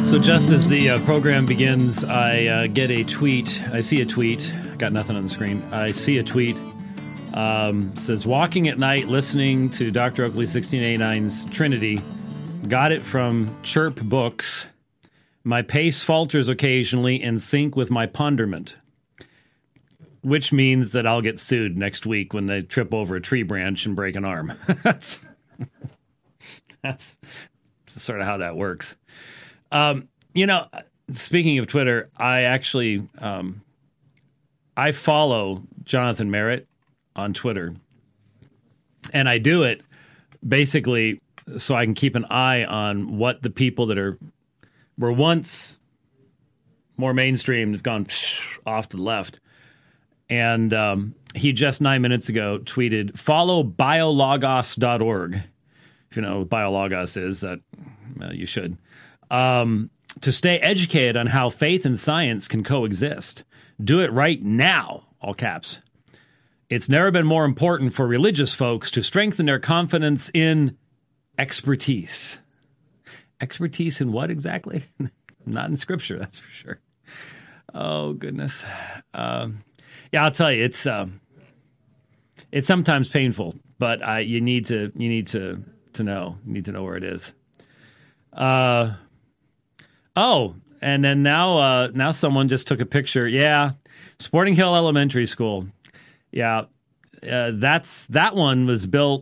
So just as the program begins, I get a tweet. I see a tweet. Got nothing on the screen. I see a tweet. Says, walking at night, listening to Dr. Oakley 1689's Trinity. Got it from Chirp Books. My pace falters occasionally in sync with my ponderment. Which means that I'll get sued next week when they trip over a tree branch and break an arm. That's sort of how that works. Speaking of Twitter, I actually, I follow Jonathan Merritt on Twitter, and I do it basically so I can keep an eye on what the people that were once more mainstream have gone off to the left. And he just 9 minutes ago tweeted, follow biologos.org. If you know what biologos is, that you should. To stay educated on how faith and science can coexist. Do it right now, all caps. It's never been more important for religious folks to strengthen their confidence in expertise. Expertise in what exactly? Not in Scripture, that's for sure. Oh, goodness. Yeah, I'll tell you, it's sometimes painful, but you need to know. You need to know where it is. Oh, and then now someone just took a picture. Yeah, Sporting Hill Elementary School. Yeah, that one was built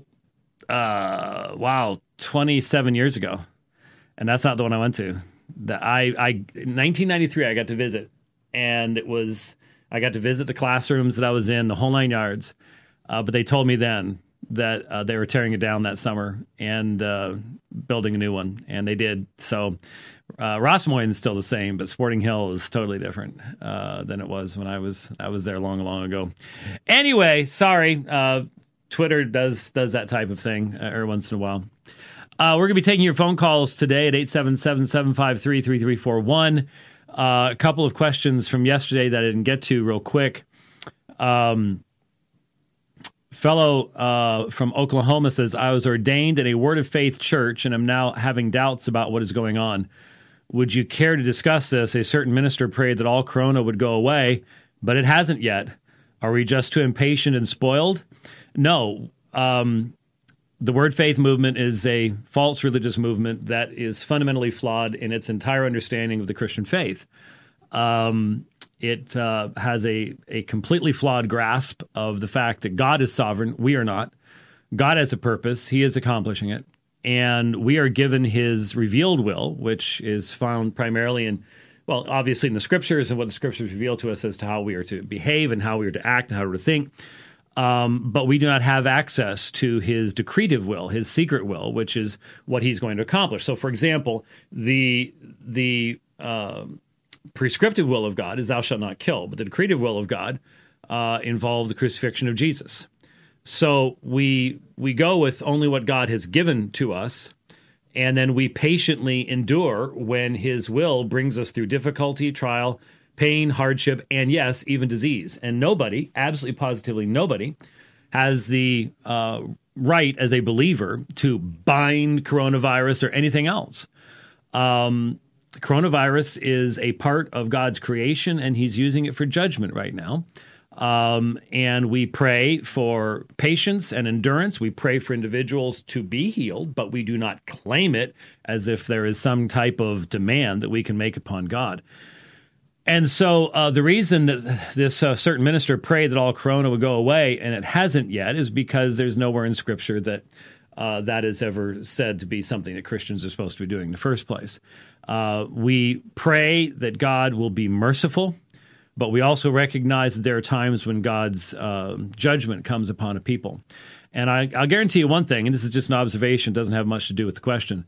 27 years ago, and that's not the one I went to. In 1993 I got to visit, and I got to visit the classrooms that I was in, the whole 9 yards. But they told me then that they were tearing it down that summer and building a new one, and they did. So Rossmoyne's still the same, but Sporting Hill is totally different than it was when I was there long ago. Anyway, sorry, Twitter does that type of thing every once in a while. We're going to be taking your phone calls today at 877-753-3341. A couple of questions from yesterday that I didn't get to real quick. Fellow from Oklahoma says, I was ordained in a Word of Faith church and am now having doubts about what is going on. Would you care to discuss this? A certain minister prayed that all corona would go away, but it hasn't yet. Are we just too impatient and spoiled? No. The Word Faith movement is a false religious movement that is fundamentally flawed in its entire understanding of the Christian faith. It has a completely flawed grasp of the fact that God is sovereign. We are not. God has a purpose. He is accomplishing it. And we are given his revealed will, which is found primarily obviously in the Scriptures and what the Scriptures reveal to us as to how we are to behave and how we are to act and how to think. But we do not have access to his decretive will, his secret will, which is what he's going to accomplish. So, for example, the prescriptive will of God is thou shalt not kill, but the decretive will of God involved the crucifixion of Jesus. So we go with only what God has given to us, and then we patiently endure when his will brings us through difficulty, trial, pain, hardship, and yes, even disease. And nobody, absolutely positively nobody, has the right as a believer to bind coronavirus or anything else. Coronavirus is a part of God's creation, and he's using it for judgment right now. And we pray for patience and endurance. We pray for individuals to be healed, but we do not claim it as if there is some type of demand that we can make upon God. And so the reason that this certain minister prayed that all corona would go away, and it hasn't yet, is because there's nowhere in Scripture that that is ever said to be something that Christians are supposed to be doing in the first place. We pray that God will be merciful, but we also recognize that there are times when God's judgment comes upon a people. And I'll guarantee you one thing, and this is just an observation, doesn't have much to do with the question.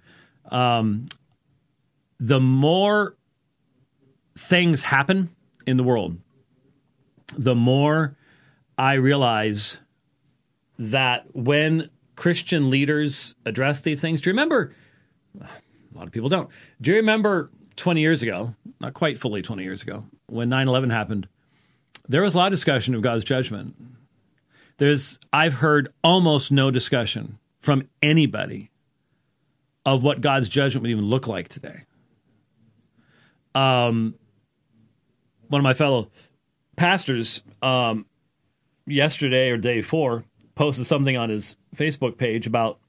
The more things happen in the world, the more I realize that when Christian leaders address these things, do you remember, a lot of people don't, do you remember 20 years ago, not quite fully 20 years ago, when 9/11 happened, there was a lot of discussion of God's judgment. I've heard almost no discussion from anybody of what God's judgment would even look like today. One of my fellow pastors yesterday or day before posted something on his Facebook page about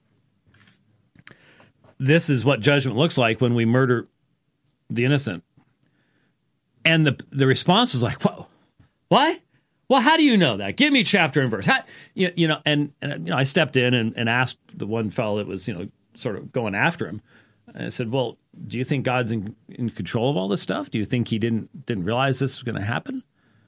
this is what judgment looks like when we murder the innocent. And the response was like, whoa, what? Well, how do you know that? Give me chapter and verse. How, and I stepped in and asked the one fellow that was, sort of going after him. And I said, well, do you think God's in control of all this stuff? Do you think he didn't realize this was going to happen?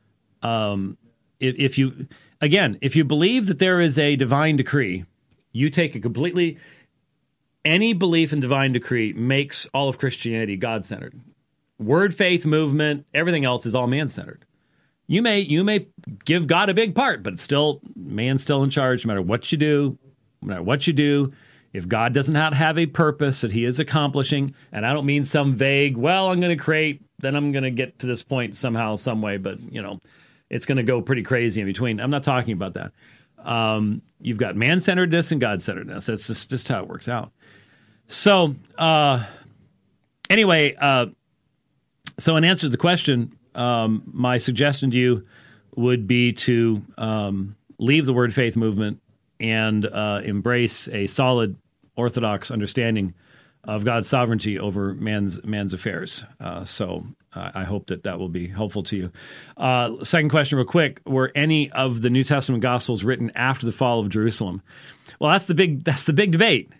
If you believe that there is a divine decree, you take any belief in divine decree makes all of Christianity God-centered. Word, faith, movement, everything else is all man-centered. You may give God a big part, but man's still in charge no matter what you do. No matter what you do, if God doesn't have a purpose that he is accomplishing, and I don't mean some vague, well, I'm going to create, then I'm going to get to this point somehow, some way, but, it's going to go pretty crazy in between. I'm not talking about that. You've got man-centeredness and God-centeredness. That's just how it works out. So, anyway, so in answer to the question, my suggestion to you would be to leave the word faith movement and embrace a solid orthodox understanding of God's sovereignty over man's affairs. So I hope that will be helpful to you. Second question real quick. Were any of the New Testament Gospels written after the fall of Jerusalem? Well, that's the big debate.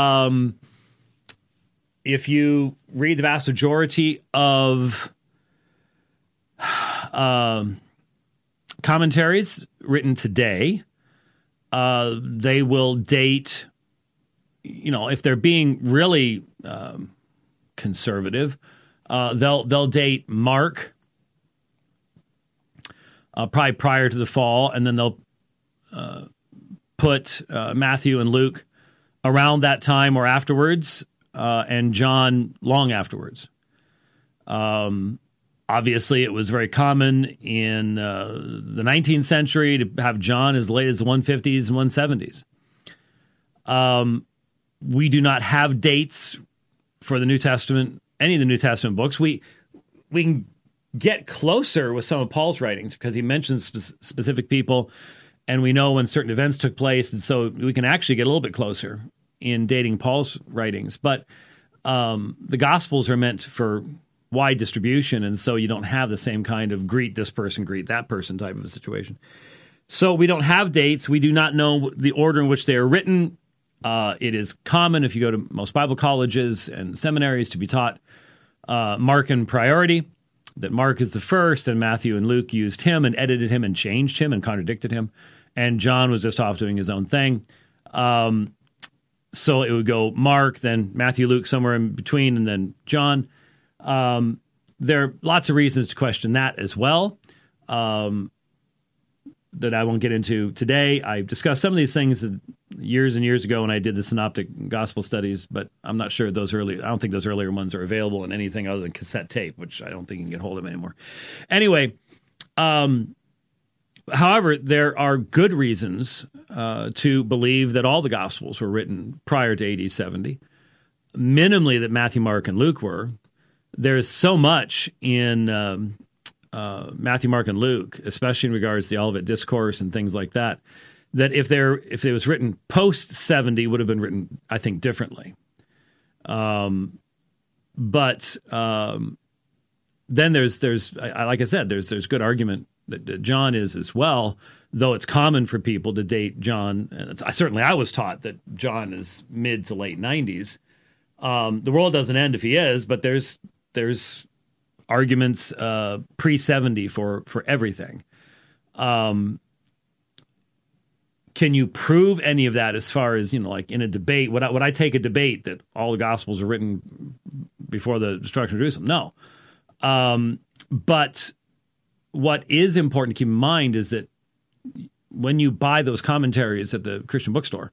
If you read the vast majority of commentaries written today, they will date, if they're being really conservative, they'll date Mark probably prior to the fall, and then they'll put Matthew and Luke around that time or afterwards, and John long afterwards. Obviously, it was very common in the 19th century to have John as late as the 150s and 170s. We do not have dates for the New Testament, any of the New Testament books. We can get closer with some of Paul's writings because he mentions specific people, and we know when certain events took place, and so we can actually get a little bit closer in dating Paul's writings. But the Gospels are meant for wide distribution, and so you don't have the same kind of greet this person, greet that person type of a situation. So we don't have dates. We do not know the order in which they are written. It is common if you go to most Bible colleges and seminaries to be taught Markan priority, that Mark is the first, and Matthew and Luke used him and edited him and changed him and contradicted him, and John was just off doing his own thing. So it would go Mark, then Matthew, Luke, somewhere in between, and then John. There are lots of reasons to question that as well, that I won't get into today. I discussed some of these things years and years ago when I did the Synoptic Gospel studies, but I'm not sure I don't think those earlier ones are available in anything other than cassette tape, which I don't think you can get hold of anymore. Anyway, however, there are good reasons to believe that all the Gospels were written prior to AD 70, minimally that Matthew, Mark, and Luke were. There's so much in Matthew, Mark, and Luke, especially in regards to the Olivet Discourse and things like that, that if it was written post 70, would have been written, I think, differently. But then there's like I said, there's good argument that John is as well, though it's common for people to date John. And I was taught that John is mid to late 90s. The world doesn't end if he is, but there's arguments pre-70 for everything. Can you prove any of that as far as, like in a debate? Would I take a debate that all the Gospels are written before the destruction of Jerusalem? No. But what is important to keep in mind is that when you buy those commentaries at the Christian bookstore,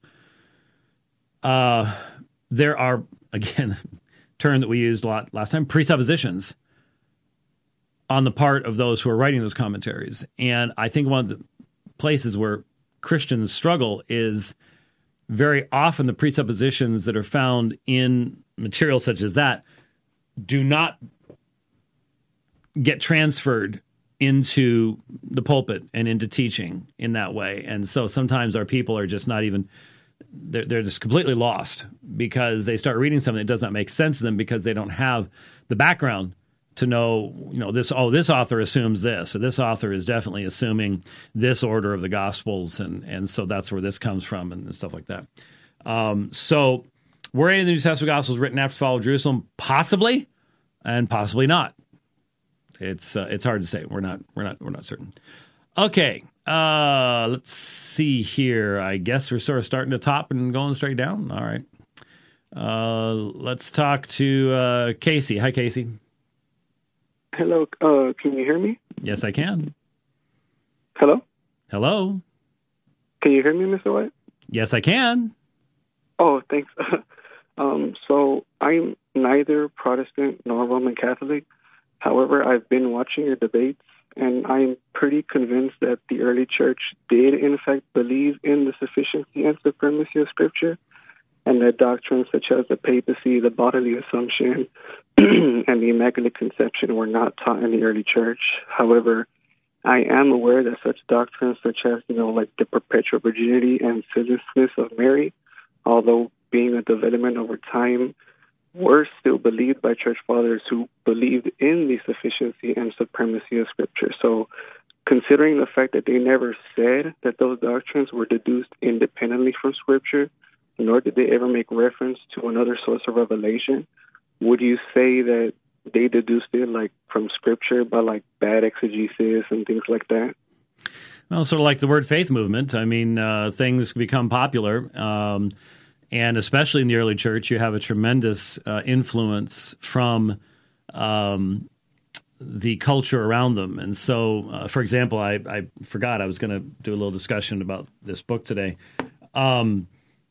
there are, again, term that we used a lot last time, presuppositions on the part of those who are writing those commentaries. And I think one of the places where Christians struggle is very often the presuppositions that are found in material such as that do not get transferred into the pulpit and into teaching in that way. And so sometimes our people are just not even, they're just completely lost because they start reading something that does not make sense to them because they don't have the background to know, this author assumes this, or this author is definitely assuming this order of the Gospels. And so that's where this comes from and stuff like that. So were any of the New Testament Gospels written after the fall of Jerusalem? Possibly, and possibly not. It's hard to say. We're not certain. Okay, let's see here. I guess we're sort of starting to top and going straight down. All right. Let's talk to Casey. Hi, Casey. Hello. Can you hear me? Yes, I can. Hello. Hello. Can you hear me, Mr. White? Yes, I can. Oh, thanks. So I'm neither Protestant nor Roman Catholic. However, I've been watching your debates, and I'm pretty convinced that the early church did, in fact, believe in the sufficiency and supremacy of Scripture, and that doctrines such as the papacy, the bodily assumption, and the Immaculate Conception were not taught in the early church. However, I am aware that such doctrines such as, like the perpetual virginity and sinlessness of Mary, although being a development over time, were still believed by church fathers who believed in the sufficiency and supremacy of Scripture. So considering the fact that they never said that those doctrines were deduced independently from Scripture, nor did they ever make reference to another source of revelation, would you say that they deduced it from Scripture by bad exegesis and things like that? Well, sort of like the Word Faith movement. I mean, things become popular. And especially in the early church, you have a tremendous influence from the culture around them. And so, for example, I forgot I was going to do a little discussion about this book today. And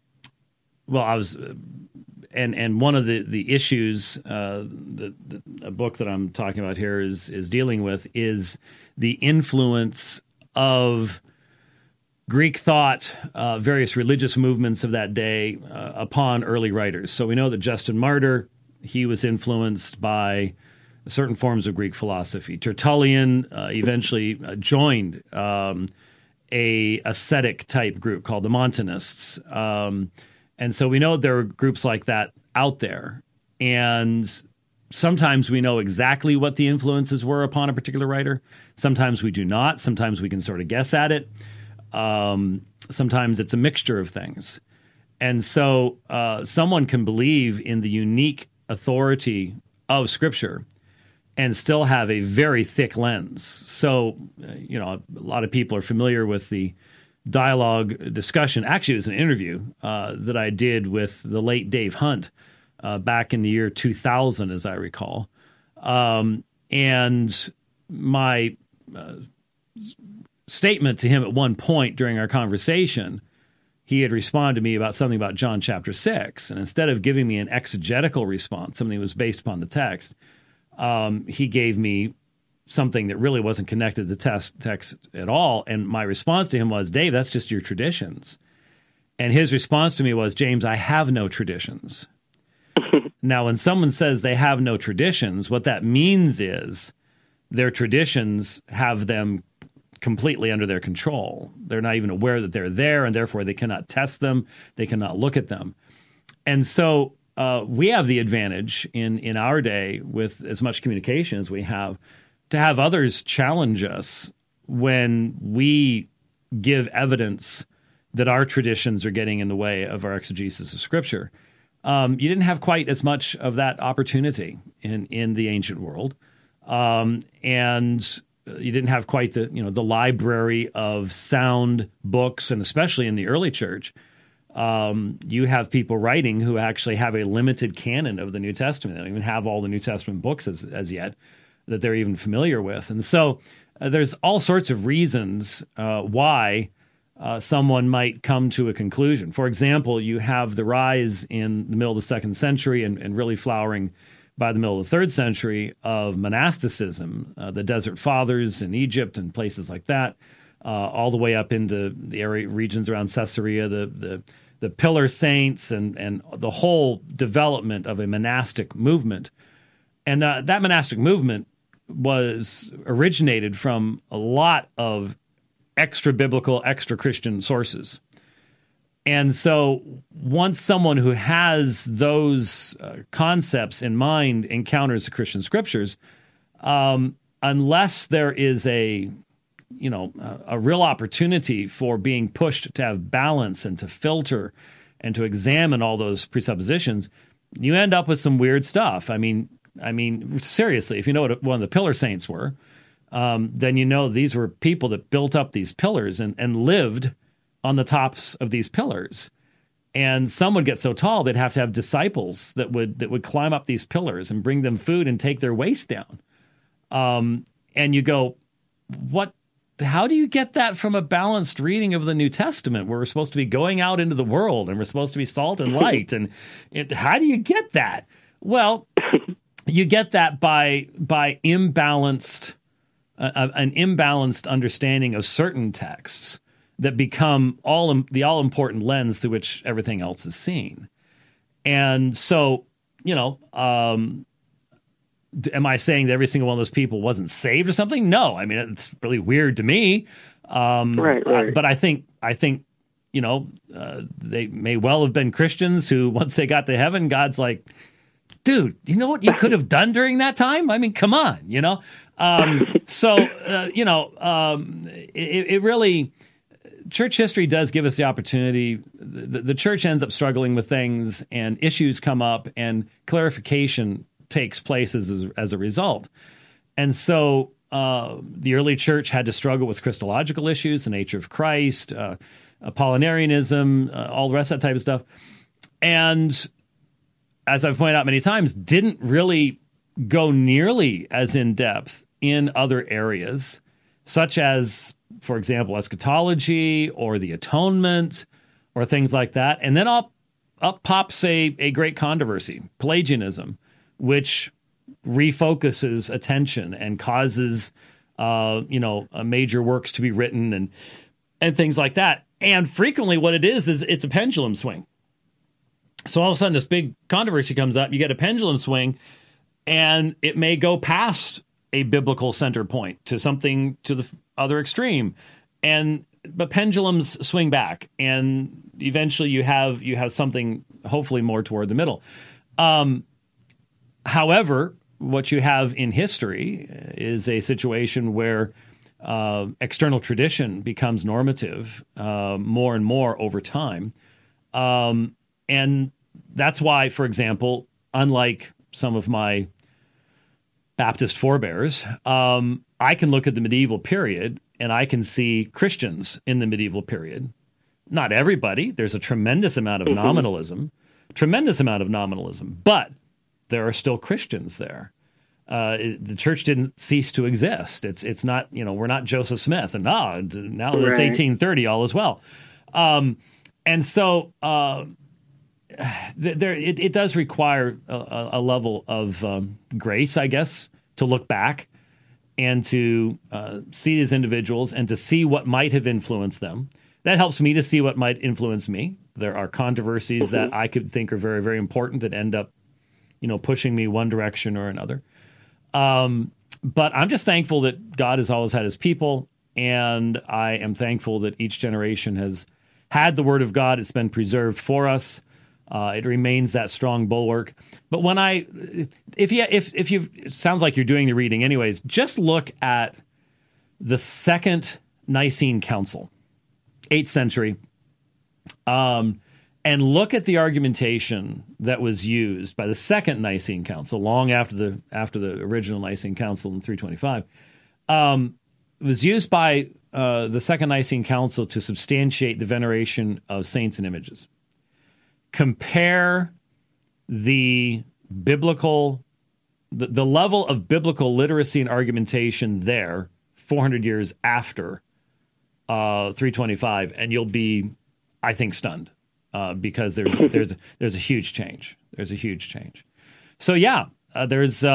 one of the issues, the book that I'm talking about here is dealing with is the influence of Greek thought, various religious movements of that day upon early writers. So we know that Justin Martyr, he was influenced by certain forms of Greek philosophy. Tertullian eventually joined a ascetic type group called the Montanists. And so we know there are groups like that out there. And sometimes we know exactly what the influences were upon a particular writer. Sometimes we do not. Sometimes we can sort of guess at it. Sometimes it's a mixture of things. And so someone can believe in the unique authority of Scripture and still have a very thick lens. So, a lot of people are familiar with the dialogue discussion. Actually, it was an interview that I did with the late Dave Hunt back in the year 2000, as I recall. And my statement to him at one point during our conversation, he had responded to me about something about John chapter 6. And instead of giving me an exegetical response, something that was based upon the text, he gave me something that really wasn't connected to the text at all. And my response to him was, Dave, that's just your traditions. And his response to me was, James, I have no traditions. Now, when someone says they have no traditions, what that means is their traditions have them completely under their control. They're not even aware that they're there, and therefore they cannot test them. They cannot look at them. And so we have the advantage in our day, with as much communication as we have, to have others challenge us when we give evidence that our traditions are getting in the way of our exegesis of Scripture. You didn't have quite as much of that opportunity in the ancient world. And you didn't have quite the library of sound books, and especially in the early church, you have people writing who actually have a limited canon of the New Testament. They don't even have all the New Testament books as yet that they're even familiar with. And so there's all sorts of reasons why someone might come to a conclusion. For example, you have the rise in the middle of the 2nd century and really flowering by the middle of the 3rd century of monasticism, the Desert Fathers in Egypt and places like that, all the way up into the area regions around Caesarea, the Pillar Saints, and the whole development of a monastic movement. And that monastic movement was originated from a lot of extra biblical, extra Christian sources. And so once someone who has those concepts in mind encounters the Christian scriptures, unless there is a real opportunity for being pushed to have balance and to filter and to examine all those presuppositions, you end up with some weird stuff. I mean, seriously, if you know what one of the pillar saints were, then you know these were people that built up these pillars and lived on the tops of these pillars. And some would get so tall they'd have to have disciples that would climb up these pillars and bring them food and take their waist down. And you go, what? How do you get that from a balanced reading of the New Testament, where we're supposed to be going out into the world and we're supposed to be salt and light? And how do you get that? Well, you get that by imbalanced an imbalanced understanding of certain texts that become the all-important lens through which everything else is seen. And so, am I saying that every single one of those people wasn't saved or something? No. I mean, it's really weird to me. Right. But I think they may well have been Christians who, once they got to heaven, God's like, dude, you know what you could have done during that time? I mean, come on, it really, church history does give us the opportunity. The church ends up struggling with things, and issues come up, and clarification takes place as a result. And so the early church had to struggle with Christological issues, the nature of Christ, Apollinarianism, all the rest of that type of stuff. And as I've pointed out many times, didn't really go nearly as in depth in other areas, such as, for example, eschatology or the atonement or things like that. And then up pops a great controversy, Pelagianism, which refocuses attention and causes, major works to be written and things like that. And frequently what it is it's a pendulum swing. So all of a sudden this big controversy comes up, you get a pendulum swing, and it may go past a biblical center point to something to the other extreme. But pendulums swing back, and eventually you have something hopefully more toward the middle. However, what you have in history is a situation where external tradition becomes normative more and more over time. And that's why, for example, unlike some of my Baptist forebears, I can look at the medieval period and I can see Christians in the medieval period. Not everybody. There's a tremendous amount of nominalism, but there are still Christians there. The church didn't cease to exist. It's not, we're not Joseph Smith and now it's 1830, all is well. And so it does require a level of grace, I guess, to look back and to see these individuals and to see what might have influenced them. That helps me to see what might influence me. There are controversies that I could think are very, very important that end up, pushing me one direction or another. But I'm just thankful that God has always had his people, and I am thankful that each generation has had the word of God. It's been preserved for us. It remains that strong bulwark. But when if you, it sounds like you're doing the reading anyways, just look at the Second Nicene Council, 8th century, and look at the argumentation that was used by the Second Nicene Council, long after the original Nicene Council in 325. It was used by the Second Nicene Council to substantiate the veneration of saints and images. Compare the level of biblical literacy and argumentation there 400 years after 325, and you'll be, I think, stunned because there's a huge change. There's a huge change. So yeah, there's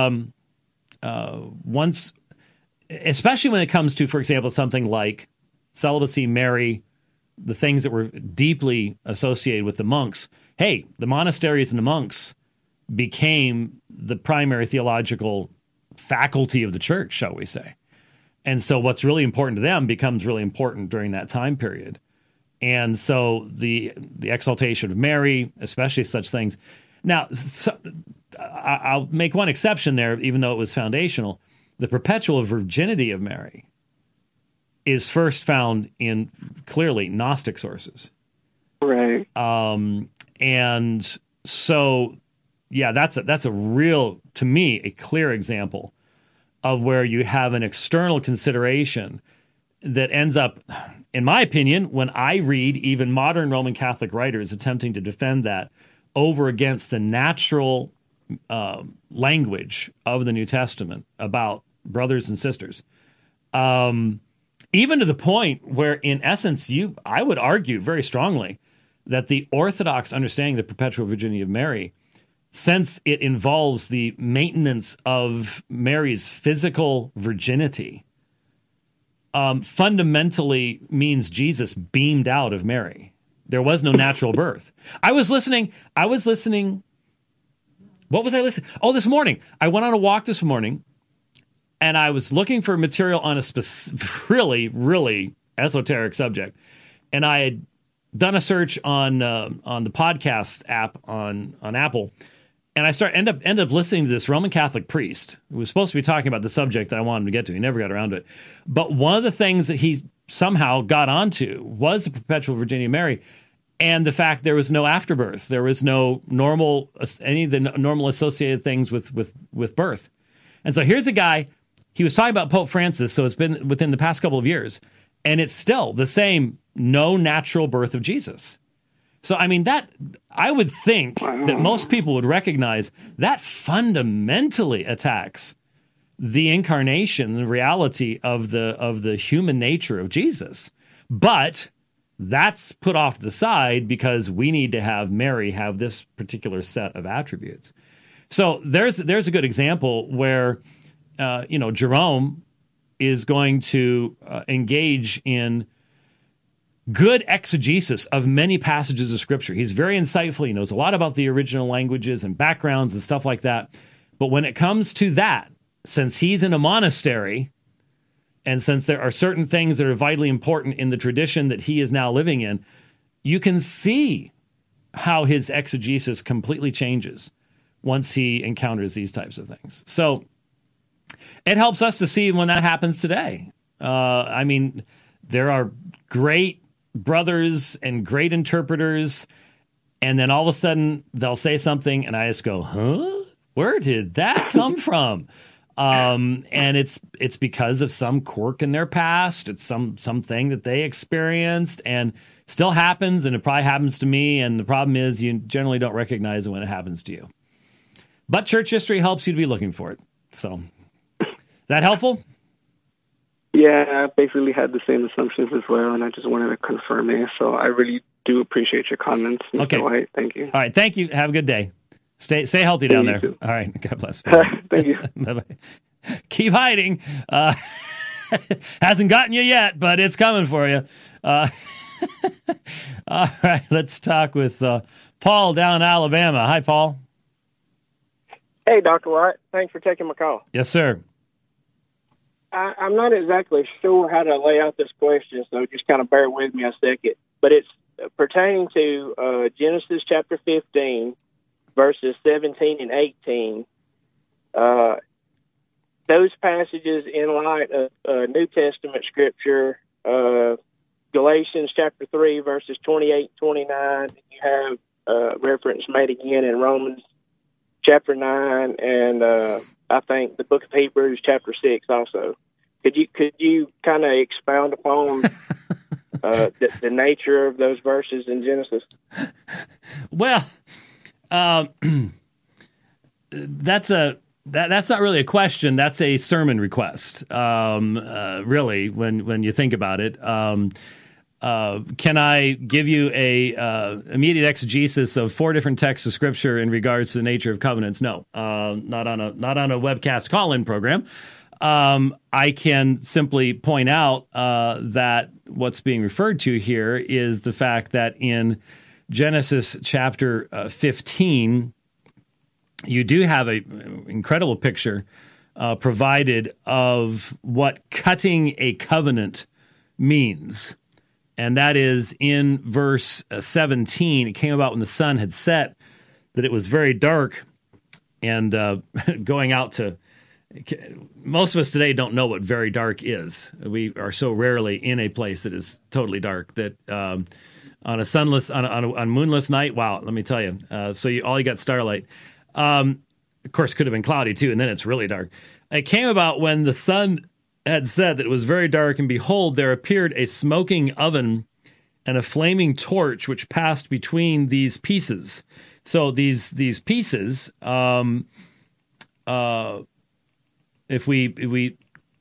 once, especially when it comes to, for example, something like celibacy, Mary, the things that were deeply associated with the monks. Hey, the monasteries and the monks became the primary theological faculty of the church, shall we say. And so what's really important to them becomes really important during that time period. And so the exaltation of Mary, especially such things. Now, I'll make one exception there, even though it was foundational. The perpetual virginity of Mary is first found in clearly Gnostic sources. Right. And so, yeah, that's a real, to me, a clear example of where you have an external consideration that ends up, in my opinion, when I read even modern Roman Catholic writers attempting to defend that over against the natural language of the New Testament about brothers and sisters, even to the point where, in essence, I would argue very strongly that the Orthodox understanding of the perpetual virginity of Mary, since it involves the maintenance of Mary's physical virginity, fundamentally means Jesus beamed out of Mary. There was no natural birth. I was listening. What was I listening? Oh, this morning. I went on a walk this morning, and I was looking for material on a really, really esoteric subject. And I had done a search on the podcast app on Apple. And I ended up listening to this Roman Catholic priest who was supposed to be talking about the subject that I wanted to get to. He never got around to it. But one of the things that he somehow got onto was the perpetual virginity of Mary and the fact there was no afterbirth. There was no any of the normal associated things with birth. And so here's a guy, he was talking about Pope Francis, so it's been within the past couple of years, and it's still the same no natural birth of Jesus. So, I mean, that I would think that most people would recognize that fundamentally attacks the incarnation, the reality of the human nature of Jesus. But that's put off to the side because we need to have Mary have this particular set of attributes. So there's a good example where, Jerome is going to engage in good exegesis of many passages of Scripture. He's very insightful. He knows a lot about the original languages and backgrounds and stuff like that. But when it comes to that, since he's in a monastery, and since there are certain things that are vitally important in the tradition that he is now living in, you can see how his exegesis completely changes once he encounters these types of things. So it helps us to see when that happens today. I mean, there are great brothers and great interpreters, and then all of a sudden they'll say something and I just go, huh? Where did that come from? And it's because of some quirk in their past. It's something that they experienced and still happens, and it probably happens to me, and the problem is you generally don't recognize it when it happens to you. But church history helps you to be looking for it. So, is that helpful? Yeah, I basically had the same assumptions as well, and I just wanted to confirm it. So I really do appreciate your comments, Mr. Okay. White. Thank you. All right, thank you. Have a good day. Stay healthy down there. Too. All right, God bless. Thank you. Bye-bye. Keep hiding. Hasn't gotten you yet, but it's coming for you. All right, let's talk with Paul down in Alabama. Hi, Paul. Hey, Dr. White. Thanks for taking my call. Yes, sir. I'm not exactly sure how to lay out this question, so just kind of bear with me a second. But it's pertaining to Genesis chapter 15, verses 17 and 18. Those passages in light of New Testament scripture, Galatians chapter 3, verses 28 and 29. You have reference made again in Romans chapter 9, and I think the book of Hebrews chapter 6 also. Could you kind of expound upon the nature of those verses in Genesis? Well, that's not really a question. That's a sermon request. Really, when you think about it. Can I give you a immediate exegesis of 4 different texts of Scripture in regards to the nature of covenants? No, not on a webcast call-in program. I can simply point out that what's being referred to here is the fact that in Genesis chapter 15, you do have an incredible picture provided of what cutting a covenant means. And that is in verse 17. It came about when the sun had set that it was very dark, and going out to, most of us today don't know what very dark is. We are so rarely in a place that is totally dark that on a sunless, on moonless night, wow, let me tell you. So all you got starlight. Of course, could have been cloudy too, and then it's really dark. It came about when the sun had said that it was very dark, and behold, there appeared a smoking oven and a flaming torch which passed between these pieces. So these pieces, if we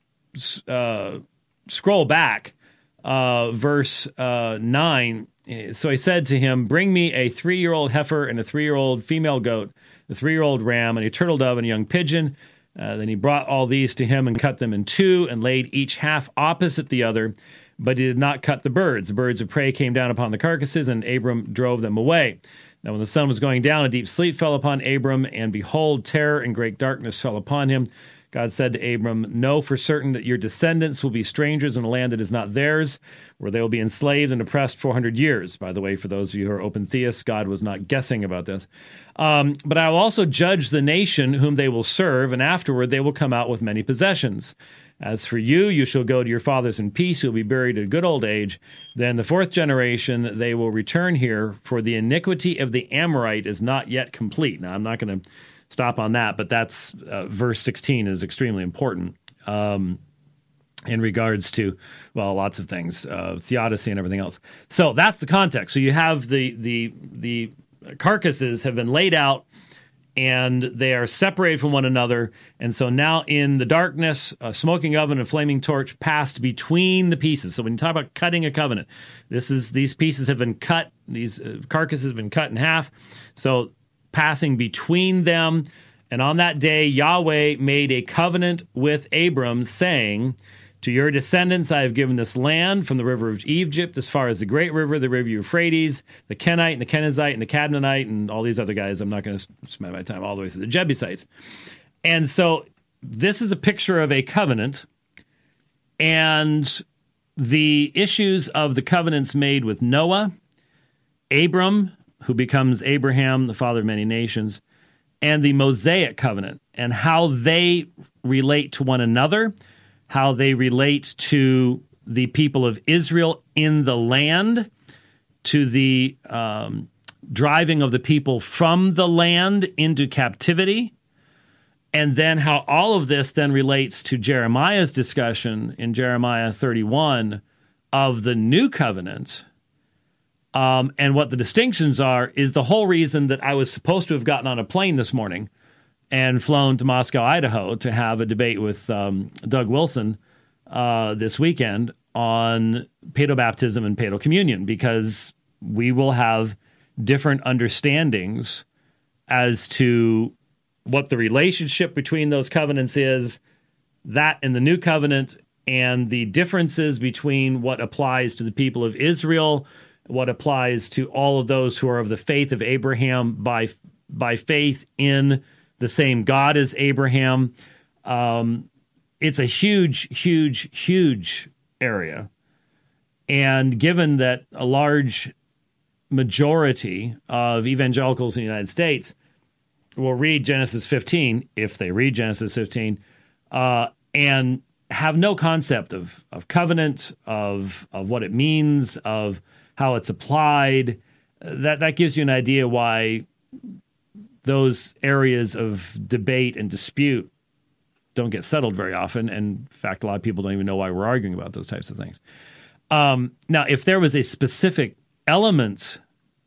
scroll back, verse 9. So I said to him, "Bring me a 3-year-old heifer and a 3-year-old female goat, a 3-year-old ram, and a turtle dove and a young pigeon." Then he brought all these to him and cut them in two and laid each half opposite the other, but he did not cut the birds. The birds of prey came down upon the carcasses, and Abram drove them away. Now when the sun was going down, a deep sleep fell upon Abram, and behold, terror and great darkness fell upon him. God said to Abram, "Know for certain that your descendants will be strangers in a land that is not theirs, where they will be enslaved and oppressed 400 years." By the way, for those of you who are open theists, God was not guessing about this. "But I will also judge the nation whom they will serve, and afterward they will come out with many possessions. As for you, you shall go to your fathers in peace. You will be buried at a good old age. Then the 4th generation, they will return here, for the iniquity of the Amorite is not yet complete." Now, I'm not going to stop on that, but that's verse 16 is extremely important in regards to, well, lots of things, theodicy and everything else. So that's the context. So you have the carcasses have been laid out, and they are separated from one another. And so now in the darkness, a smoking oven and flaming torch passed between the pieces. So when you talk about cutting a covenant, these pieces have been cut, these carcasses have been cut in half. So passing between them. And on that day, Yahweh made a covenant with Abram, saying, "To your descendants I have given this land, from the river of Egypt as far as the great river, the river Euphrates, the Kenite and the Kenizzite and the Cadmonite," and all these other guys. I'm not going to spend my time all the way through the Jebusites. And so this is a picture of a covenant, and the issues of the covenants made with Noah, Abram, who becomes Abraham, the father of many nations, and the Mosaic covenant, and how they relate to one another, how they relate to the people of Israel in the land, to the driving of the people from the land into captivity, and then how all of this then relates to Jeremiah's discussion in Jeremiah 31 of the new covenant. And what the distinctions are is the whole reason that I was supposed to have gotten on a plane this morning and flown to Moscow, Idaho, to have a debate with Doug Wilson this weekend on paedobaptism and paedal communion, because we will have different understandings as to what the relationship between those covenants is, that in the new covenant, and the differences between what applies to the people of Israel, what applies to all of those who are of the faith of Abraham by faith in the same God as Abraham. It's a huge, huge, huge area. And given that a large majority of evangelicals in the United States will read Genesis 15, if they read Genesis 15, and have no concept of covenant, of what it means, of how it's applied, that gives you an idea why those areas of debate and dispute don't get settled very often. And in fact, a lot of people don't even know why we're arguing about those types of things. Now, if there was a specific element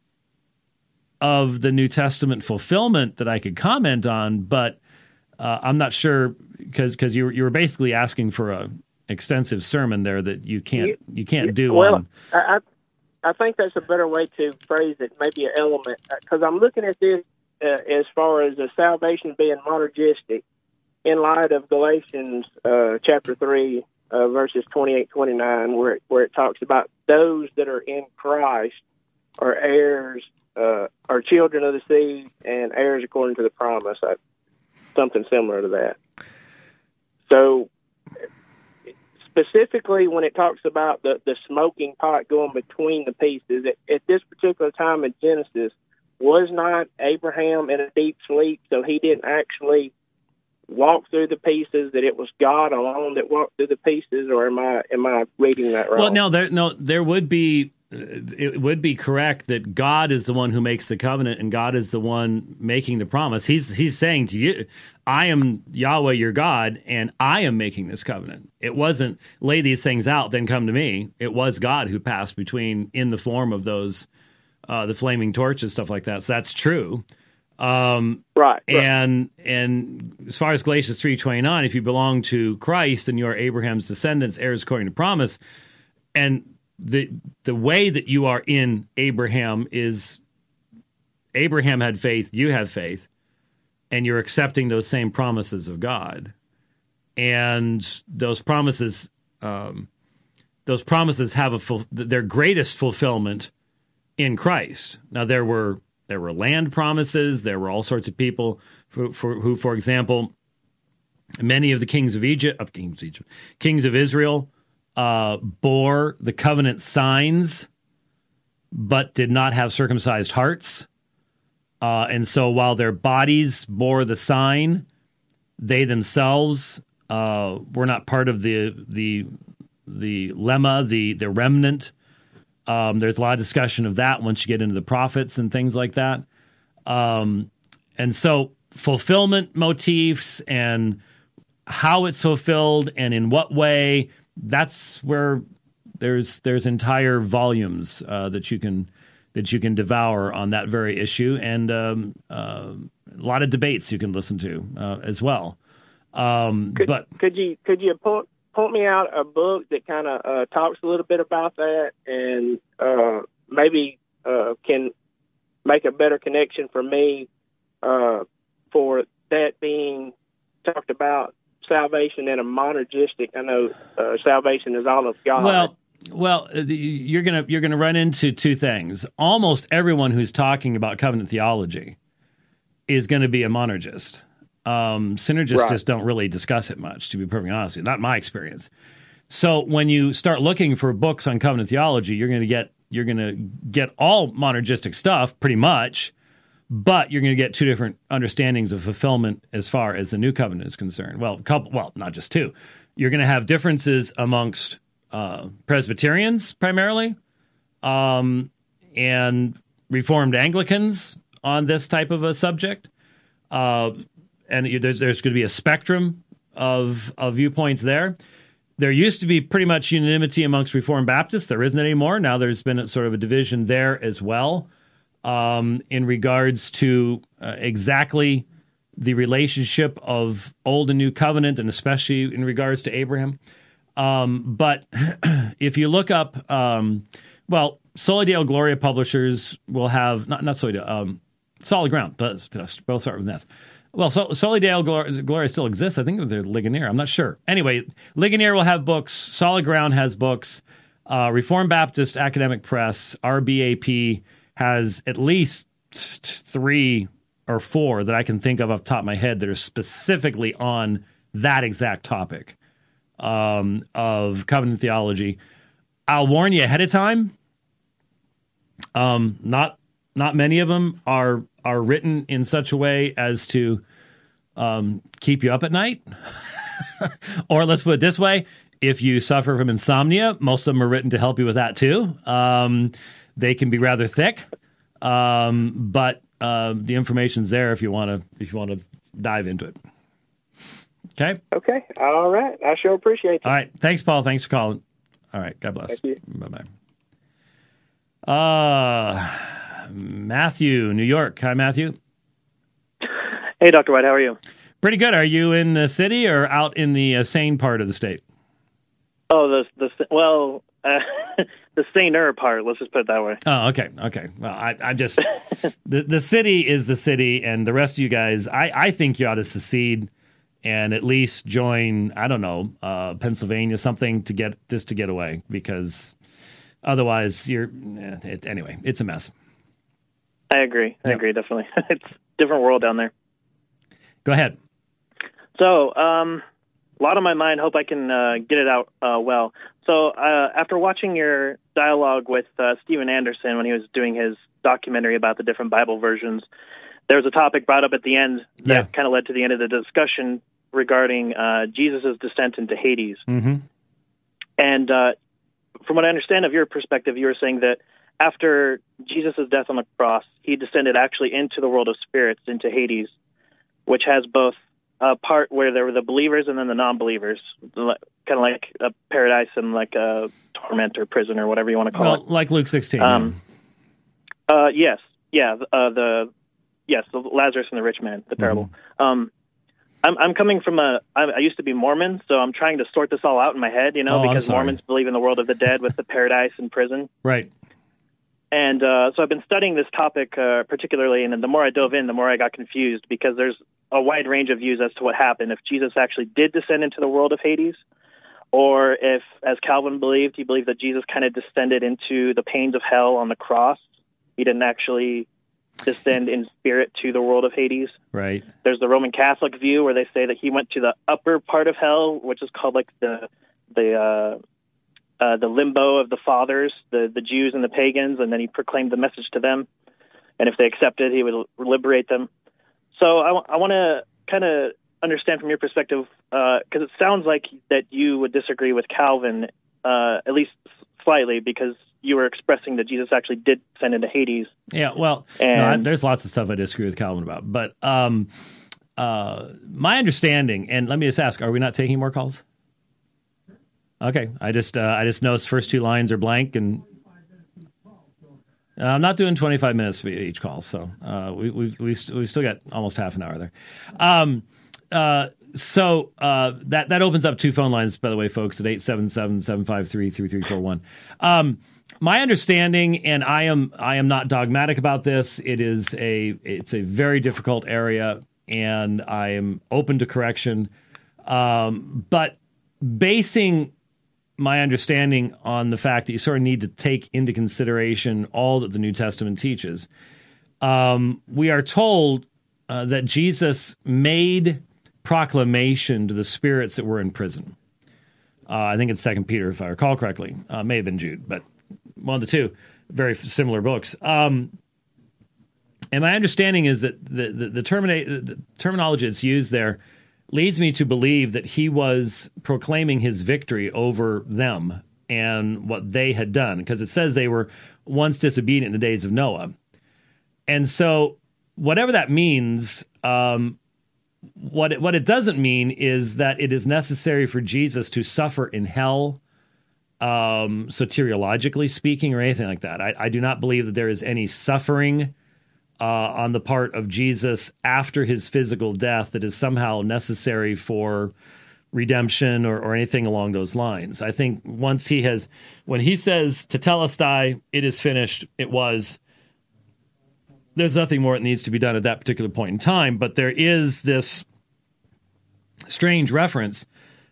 of the New Testament fulfillment that I could comment on, but I'm not sure, because you were basically asking for a extensive sermon there that you can't do. Well, I think that's a better way to phrase it, maybe an element, because I'm looking at this as far as the salvation being monergistic in light of Galatians chapter 3, verses 28-29, where it talks about those that are in Christ are heirs, are children of the seed and heirs according to the promise. Something similar to that. So specifically when it talks about the smoking pot going between the pieces, at this particular time in Genesis, was not Abraham in a deep sleep, so he didn't actually walk through the pieces, that it was God alone that walked through the pieces, or am I reading that wrong? Well, there would be, it would be correct that God is the one who makes the covenant and God is the one making the promise. He's saying to you, I am Yahweh your God and I am making this covenant. It wasn't lay these things out, then come to me. It was God who passed between in the form of those, the flaming torches, stuff like that. So that's true. Right. And as far as Galatians 3:29, if you belong to Christ, then you are Abraham's descendants, heirs according to promise. And the way that you are in Abraham is Abraham had faith, you have faith, and you're accepting those same promises of God. And those promises have their greatest fulfillment in Christ. Now there were land promises. There were all sorts of people who, for example, many of the kings of Israel, bore the covenant signs, but did not have circumcised hearts. And so while their bodies bore the sign, they themselves were not part of the lemma, the remnant. There's a lot of discussion of that once you get into the prophets and things like that. And so fulfillment motifs and how it's fulfilled and in what way, that's where there's entire volumes that you can devour on that very issue, and a lot of debates you can listen to as well. Could you point me out a book that kind of talks a little bit about that, and maybe can make a better connection for me for that being talked about salvation in a monergistic? I know salvation is all of God. Well, you're gonna run into two things. Almost everyone who's talking about covenant theology is going to be a monergist. Synergists just don't really discuss it much, to be perfectly honest with you. Not my experience. So when you start looking for books on covenant theology, you're going to get all monergistic stuff pretty much, but you're going to get two different understandings of fulfillment as far as the new covenant is concerned. Well, not just two. You're going to have differences amongst Presbyterians primarily, and Reformed Anglicans on this type of a subject. And there's going to be a spectrum of viewpoints there. There used to be pretty much unanimity amongst Reformed Baptists. There isn't anymore. Now there's been sort of a division there as well, in regards to exactly the relationship of Old and New Covenant, and especially in regards to Abraham. But if you look up, Soli Deo Gloria publishers will have, not Soli Deo, Solid Ground, but both start with an S. Well, Soli Deo Gloria still exists. I think they're Ligonier. I'm not sure. Anyway, Ligonier will have books. Solid Ground has books. Reformed Baptist Academic Press, RBAP, has at least 3 or 4 that I can think of off the top of my head that are specifically on that exact topic of covenant theology. I'll warn you ahead of time. Not many of them are written in such a way as to keep you up at night. Or let's put it this way: if you suffer from insomnia, most of them are written to help you with that too. They can be rather thick, but the information's there if you want to dive into it. Okay. Okay. All right. I sure appreciate it. All right. Thanks, Paul. Thanks for calling. All right. God bless. Thank you. Bye-bye. Matthew, New York. Hi, Matthew. Hey, Dr. White. How are you? Pretty good. Are you in the city or out in the sane part of the state? Oh, the saner part. Let's just put it that way. Oh, okay. Well, I just the city is the city, and the rest of you guys, I think you ought to secede and at least join, I don't know, Pennsylvania, something to get away, because otherwise anyway, it's a mess. I agree. I agree, definitely. It's a different world down there. Go ahead. So, a lot on my mind. Hope I can get it out well. So after watching your dialogue with Steven Anderson when he was doing his documentary about the different Bible versions, there was a topic brought up at the end that kind of led to the end of the discussion regarding Jesus' descent into Hades. Mm-hmm. And from what I understand of your perspective, you were saying that after Jesus' death on the cross, he descended actually into the world of spirits, into Hades, which has both a part where there were the believers and then the non-believers, kind of like a paradise and like a torment or prison or whatever you want to call it. Like Luke 16. Yes. Yeah. The Lazarus and the rich man, the parable. Mm-hmm. I'm coming from I used to be Mormon, so I'm trying to sort this all out in my head, because Mormons believe in the world of the dead with the paradise and prison. Right. And so I've been studying this topic particularly, and the more I dove in, the more I got confused, because there's a wide range of views as to what happened. If Jesus actually did descend into the world of Hades, or if, as Calvin believed, he believed that Jesus kind of descended into the pains of hell on the cross. He didn't actually descend in spirit to the world of Hades. Right. There's the Roman Catholic view where they say that he went to the upper part of hell, which is called like the limbo of the fathers, the Jews and the pagans, and then he proclaimed the message to them. And if they accepted, he would liberate them. So I want to kind of understand from your perspective, because it sounds like that you would disagree with Calvin, at least slightly, because you were expressing that Jesus actually did descend into Hades. Yeah, well, there's lots of stuff I disagree with Calvin about. But my understanding, and let me just ask, are we not taking more calls? Okay, I just noticed first two lines are blank, and I'm not doing 25 minutes for each call, so we've still got almost half an hour there. So that opens up two phone lines, by the way, folks, at 877-753-3341. My understanding, and I am not dogmatic about this, it's a very difficult area, and I am open to correction. But basing my understanding on the fact that you sort of need to take into consideration all that the New Testament teaches, we are told that Jesus made proclamation to the spirits that were in prison. I think it's 2 Peter, if I recall correctly. May have been Jude, but one of the two, very similar books. And my understanding is that the terminology that's used there leads me to believe that he was proclaiming his victory over them and what they had done, because it says they were once disobedient in the days of Noah. And so whatever that means, what it doesn't mean is that it is necessary for Jesus to suffer in hell, soteriologically speaking, or anything like that. I do not believe that there is any suffering on the part of Jesus after his physical death that is somehow necessary for redemption or anything along those lines. I think when he says, "Tetelestai, it is finished," it was. There's nothing more that needs to be done at that particular point in time, but there is this strange reference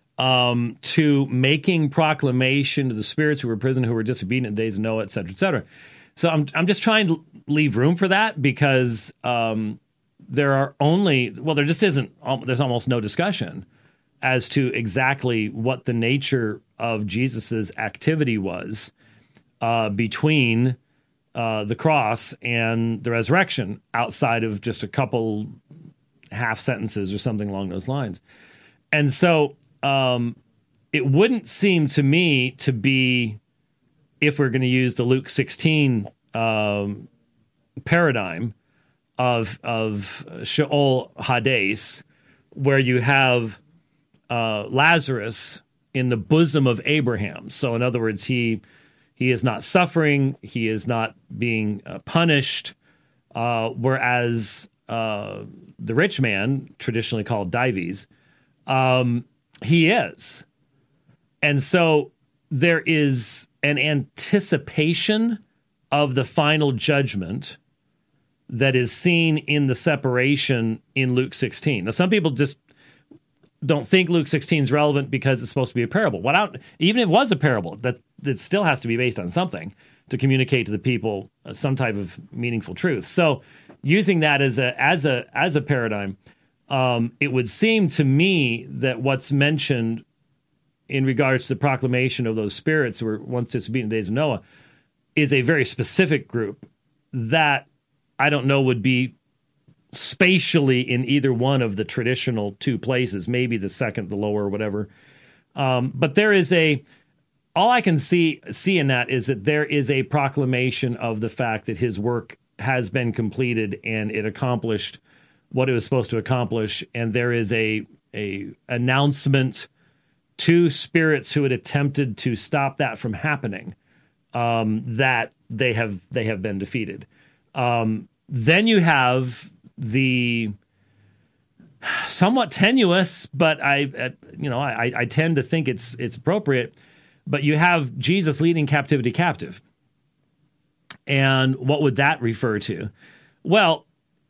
to making proclamation to the spirits who were in prison, who were disobedient in the days of Noah, et cetera, et cetera. So I'm just trying to leave room for that, because there just isn't. There's almost no discussion as to exactly what the nature of Jesus's activity was between the cross and the resurrection, outside of just a couple half sentences or something along those lines. And so it wouldn't seem to me to be, if we're going to use the Luke 16 paradigm of Sheol Hades, where you have Lazarus in the bosom of Abraham. So in other words, he is not suffering, he is not being punished, whereas the rich man, traditionally called Dives, he is. And so there is an anticipation of the final judgment that is seen in the separation in Luke 16. Now, some people just don't think Luke 16 is relevant because it's supposed to be a parable. Even if it was a parable, that still has to be based on something to communicate to the people some type of meaningful truth. So, using that as a paradigm, it would seem to me that what's mentioned in regards to the proclamation of those spirits who were once disobedient in the days of Noah is a very specific group that I don't know would be spatially in either one of the traditional two places, maybe the second, the lower, or whatever. But there is all I can see in that is that there is a proclamation of the fact that his work has been completed and it accomplished what it was supposed to accomplish. And there is a announcement to spirits who had attempted to stop that from happening, that they have been defeated. Then you have the somewhat tenuous, but I tend to think it's appropriate. But you have Jesus leading captivity captive, and what would that refer to? Well,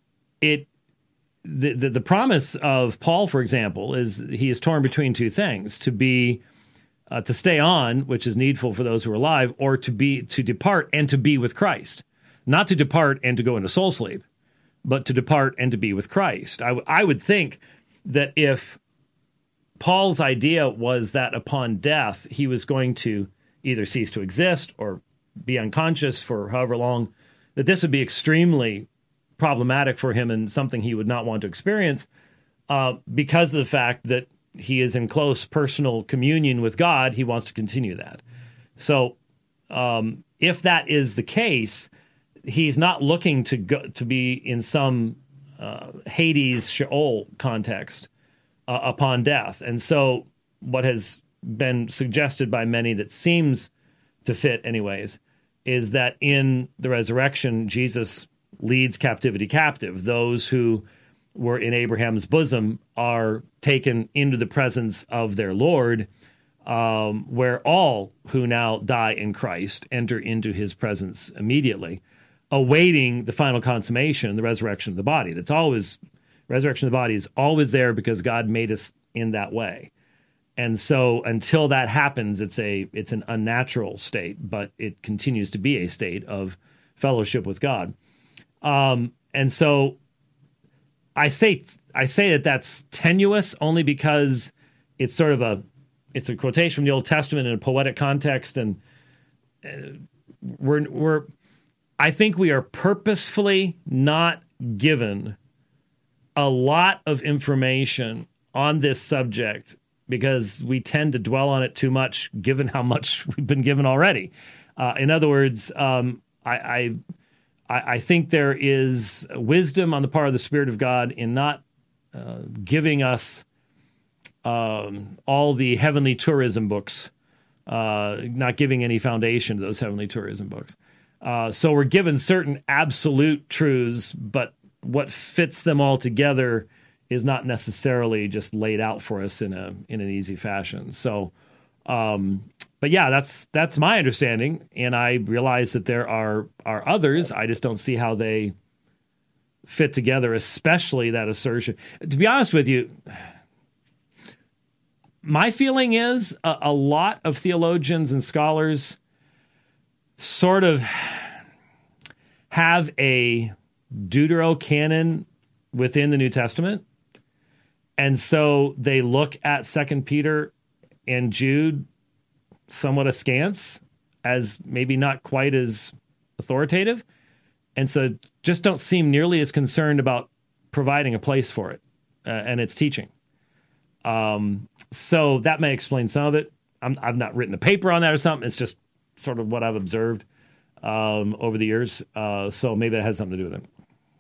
the promise of Paul, for example, is he is torn between two things: to stay on, which is needful for those who are alive, or to depart and to be with Christ. Not to depart and to go into soul sleep, but to depart and to be with Christ. I would think that if Paul's idea was that upon death he was going to either cease to exist or be unconscious for however long, that this would be extremely problematic for him and something he would not want to experience, because of the fact that he is in close personal communion with God. He wants to continue that. So if that is the case, he's not looking to be in some Hades, Sheol context upon death. And so what has been suggested by many that seems to fit anyways is that in the resurrection, Jesus leads captivity captive. Those who were in Abraham's bosom are taken into the presence of their Lord, where all who now die in Christ enter into his presence immediately, awaiting the final consummation, the resurrection of the body. Resurrection of the body is always there because God made us in that way. And so until that happens, it's an unnatural state, but it continues to be a state of fellowship with God. And so I say that that's tenuous only because it's sort of it's a quotation from the Old Testament in a poetic context, and I think we are purposefully not given a lot of information on this subject because we tend to dwell on it too much, given how much we've been given already. In other words, I think there is wisdom on the part of the Spirit of God in not giving us all the heavenly tourism books, not giving any foundation to those heavenly tourism books. So we're given certain absolute truths, but what fits them all together is not necessarily just laid out for us in an easy fashion. So, but yeah, that's my understanding, and I realize that there are others. I just don't see how they fit together, especially that assertion. To be honest with you, my feeling is a lot of theologians and scholars sort of have a deuterocanon within the New Testament. And so they look at 2 Peter and Jude somewhat askance as maybe not quite as authoritative. And so just don't seem nearly as concerned about providing a place for it and its teaching. So that may explain some of it. I've not written a paper on that or something. It's just sort of what I've observed over the years. So maybe that has something to do with it.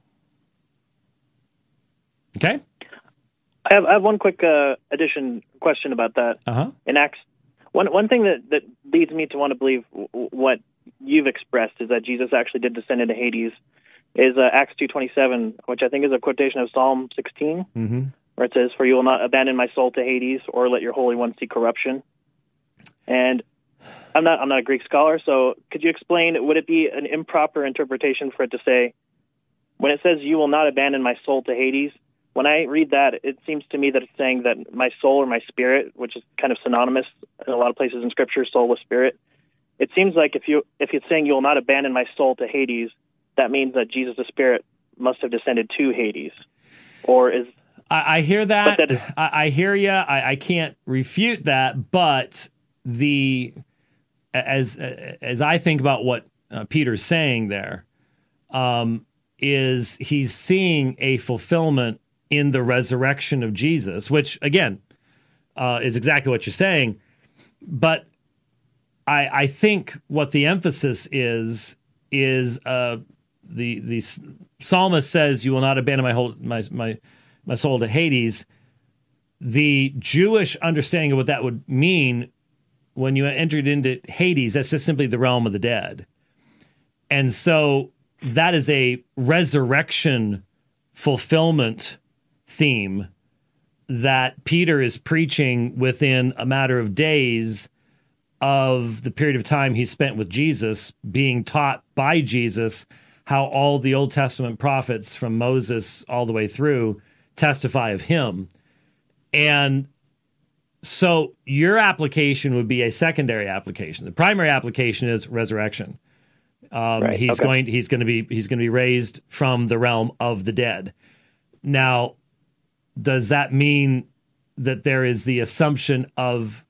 Okay. I have one quick question about that. In Acts, one thing that leads me to want to believe what you've expressed is that Jesus actually did descend into Hades is Acts 2:27, which I think is a quotation of Psalm 16, where it says, "For you will not abandon my soul to Hades, or let your Holy One see corruption." And I'm not a Greek scholar, so could you explain, would it be an improper interpretation for it to say, when it says, "You will not abandon my soul to Hades," when I read that, it seems to me that it's saying that my soul or my spirit, which is kind of synonymous in a lot of places in Scripture, soul with spirit. It seems like if it's saying you will not abandon my soul to Hades, that means that Jesus' spirit must have descended to Hades, or is I hear that. But that is, I hear you. I can't refute that. But as I think about what Peter's saying there, is he's seeing a fulfillment in the resurrection of Jesus, which again is exactly what you're saying. But I think what the emphasis is the psalmist says, "You will not abandon my soul to Hades." The Jewish understanding of what that would mean when you entered into Hades, that's just simply the realm of the dead. And so that is a resurrection fulfillment theme that Peter is preaching within a matter of days of the period of time he spent with Jesus, being taught by Jesus how all the Old Testament prophets from Moses all the way through testify of him. And so your application would be a secondary application. The primary application is resurrection. Right, he's okay. going to be raised from the realm of the dead. Now, does that mean that there is the assumption of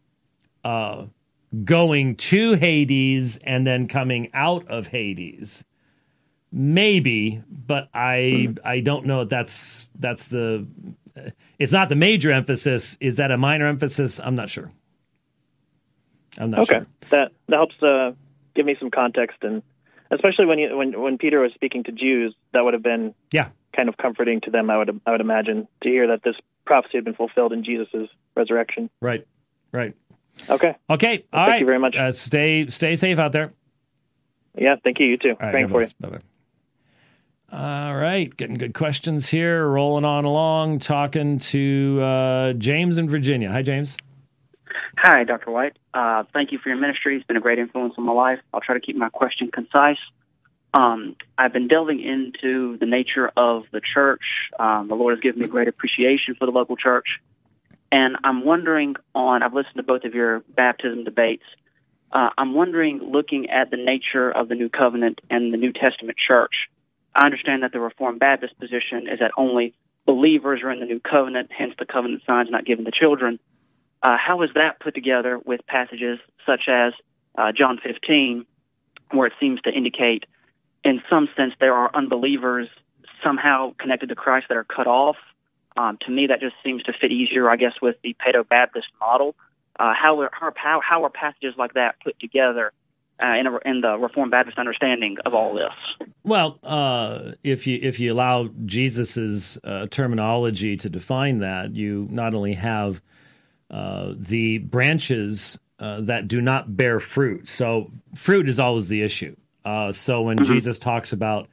going to Hades and then coming out of Hades? Maybe, but I don't know if that's the. It's not the major emphasis. Is that a minor emphasis? I'm not sure. I'm not sure. That helps give me some context, and especially when Peter was speaking to Jews, that would have been kind of comforting to them. I would imagine, to hear that this prophecy had been fulfilled in Jesus' resurrection. Right. Okay. All right. Thank you very much. Stay safe out there. Yeah. Thank you. You too. All right, Praying for you. Bye-bye. All right, getting good questions here. Rolling on along, talking to James in Virginia. Hi, James. Hi, Dr. White. Thank you for your ministry. It's been a great influence on my life. I'll try to keep my question concise. I've been delving into the nature of the church. The Lord has given me great appreciation for the local church. And I'm wondering I've listened to both of your baptism debates. I'm wondering, looking at the nature of the New Covenant and the New Testament church, I understand that the Reformed Baptist position is that only believers are in the New Covenant, hence the covenant signs not given to children. How is that put together with passages such as John 15, where it seems to indicate, in some sense, there are unbelievers somehow connected to Christ that are cut off? To me, that just seems to fit easier, I guess, with the Paedo-Baptist model. How are passages like that put together in the Reformed Baptist understanding of all this? Well, if you allow Jesus's terminology to define that, you not only have the branches that do not bear fruit. So fruit is always the issue. So when Jesus talks about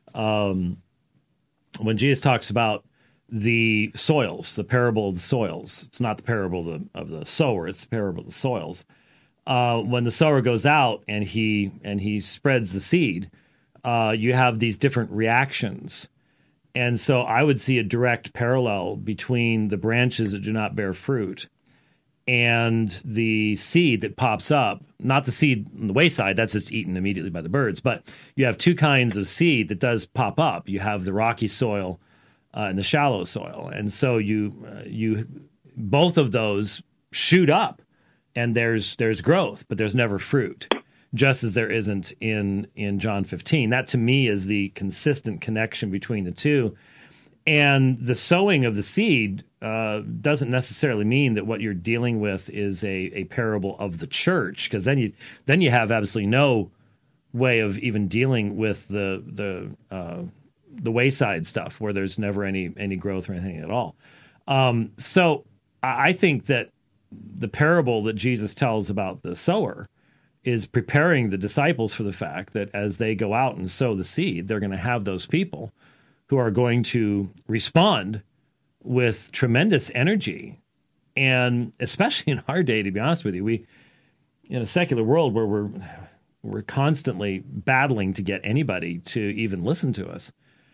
the soils, the parable of the soils, it's not the parable of the sower; it's the parable of the soils. When the sower goes out and he spreads the seed, you have these different reactions. And so I would see a direct parallel between the branches that do not bear fruit and the seed that pops up. Not the seed on the wayside, that's just eaten immediately by the birds, but you have two kinds of seed that does pop up. You have the rocky soil and the shallow soil. And so you both of those shoot up. And there's growth, but there's never fruit, just as there isn't in John 15. That, to me, is the consistent connection between the two. And the sowing of the seed doesn't necessarily mean that what you're dealing with is a parable of the church, because then you have absolutely no way of even dealing with the wayside stuff where there's never any growth or anything at all. So I think that the parable that Jesus tells about the sower is preparing the disciples for the fact that as they go out and sow the seed, they're going to have those people who are going to respond with tremendous energy. And especially in our day, to be honest with you, we, in a secular world where we're constantly battling to get anybody to even listen to us,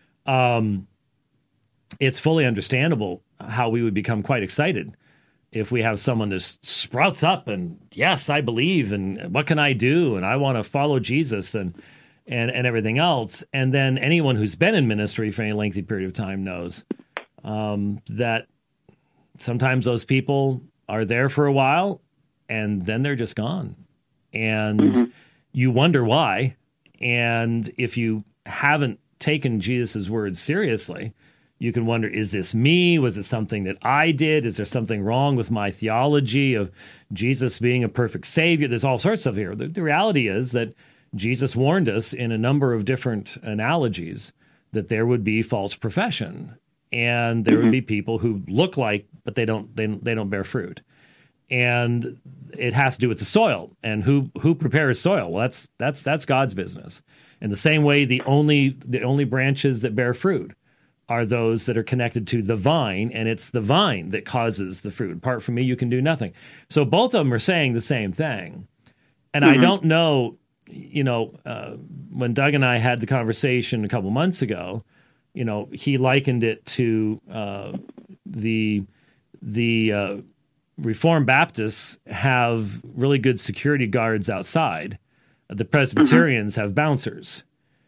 it's fully understandable how we would become quite excited if we have someone that sprouts up and, yes, I believe, and what can I do? And I want to follow Jesus and everything else. And then anyone who's been in ministry for any lengthy period of time knows that sometimes those people are there for a while and then they're just gone. And you wonder why. And if you haven't taken Jesus' words seriously, you can wonder, is this me? Was it something that I did? Is there something wrong with my theology of Jesus being a perfect Savior? There's all sorts of here. The reality is that Jesus warned us in a number of different analogies that there would be false profession, and there would be people who look like, but they don't bear fruit. And it has to do with the soil and who prepares soil. Well, that's God's business. In the same way, the only branches that bear fruit are those that are connected to the vine, and it's the vine that causes the fruit. Apart from me, you can do nothing. So both of them are saying the same thing. And I don't know, when Doug and I had the conversation a couple months ago, he likened it to the Reformed Baptists have really good security guards outside. The Presbyterians have bouncers.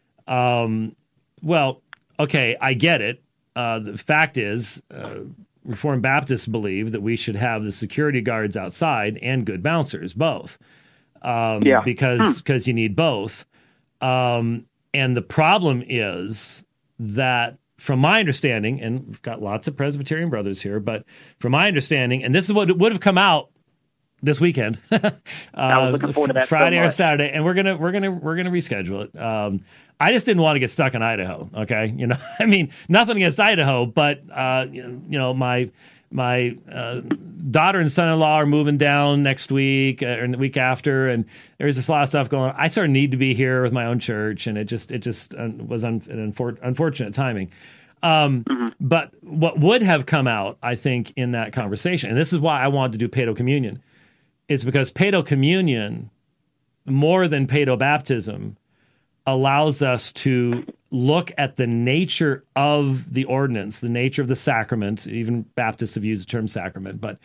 Well, okay, I get it. The fact is, Reformed Baptists believe that we should have the security guards outside and good bouncers, both. Because you need both. And the problem is that, from my understanding, and we've got lots of Presbyterian brothers here, but from my understanding, and this is what would have come out this weekend, I was looking forward to that Friday so or much. Saturday, and we're gonna reschedule it. I just didn't want to get stuck in Idaho. Okay, I mean, nothing against Idaho, but my daughter and son-in-law are moving down next week or the week after, and there's just a lot of stuff going on. I sort of need to be here with my own church, and it just was unfortunate timing. But what would have come out, I think, in that conversation, and this is why I wanted to do Paedo Communion, is because Paedo Communion, more than Paedo Baptism, allows us to look at the nature of the ordinance, the nature of the sacrament. Even Baptists have used the term sacrament, but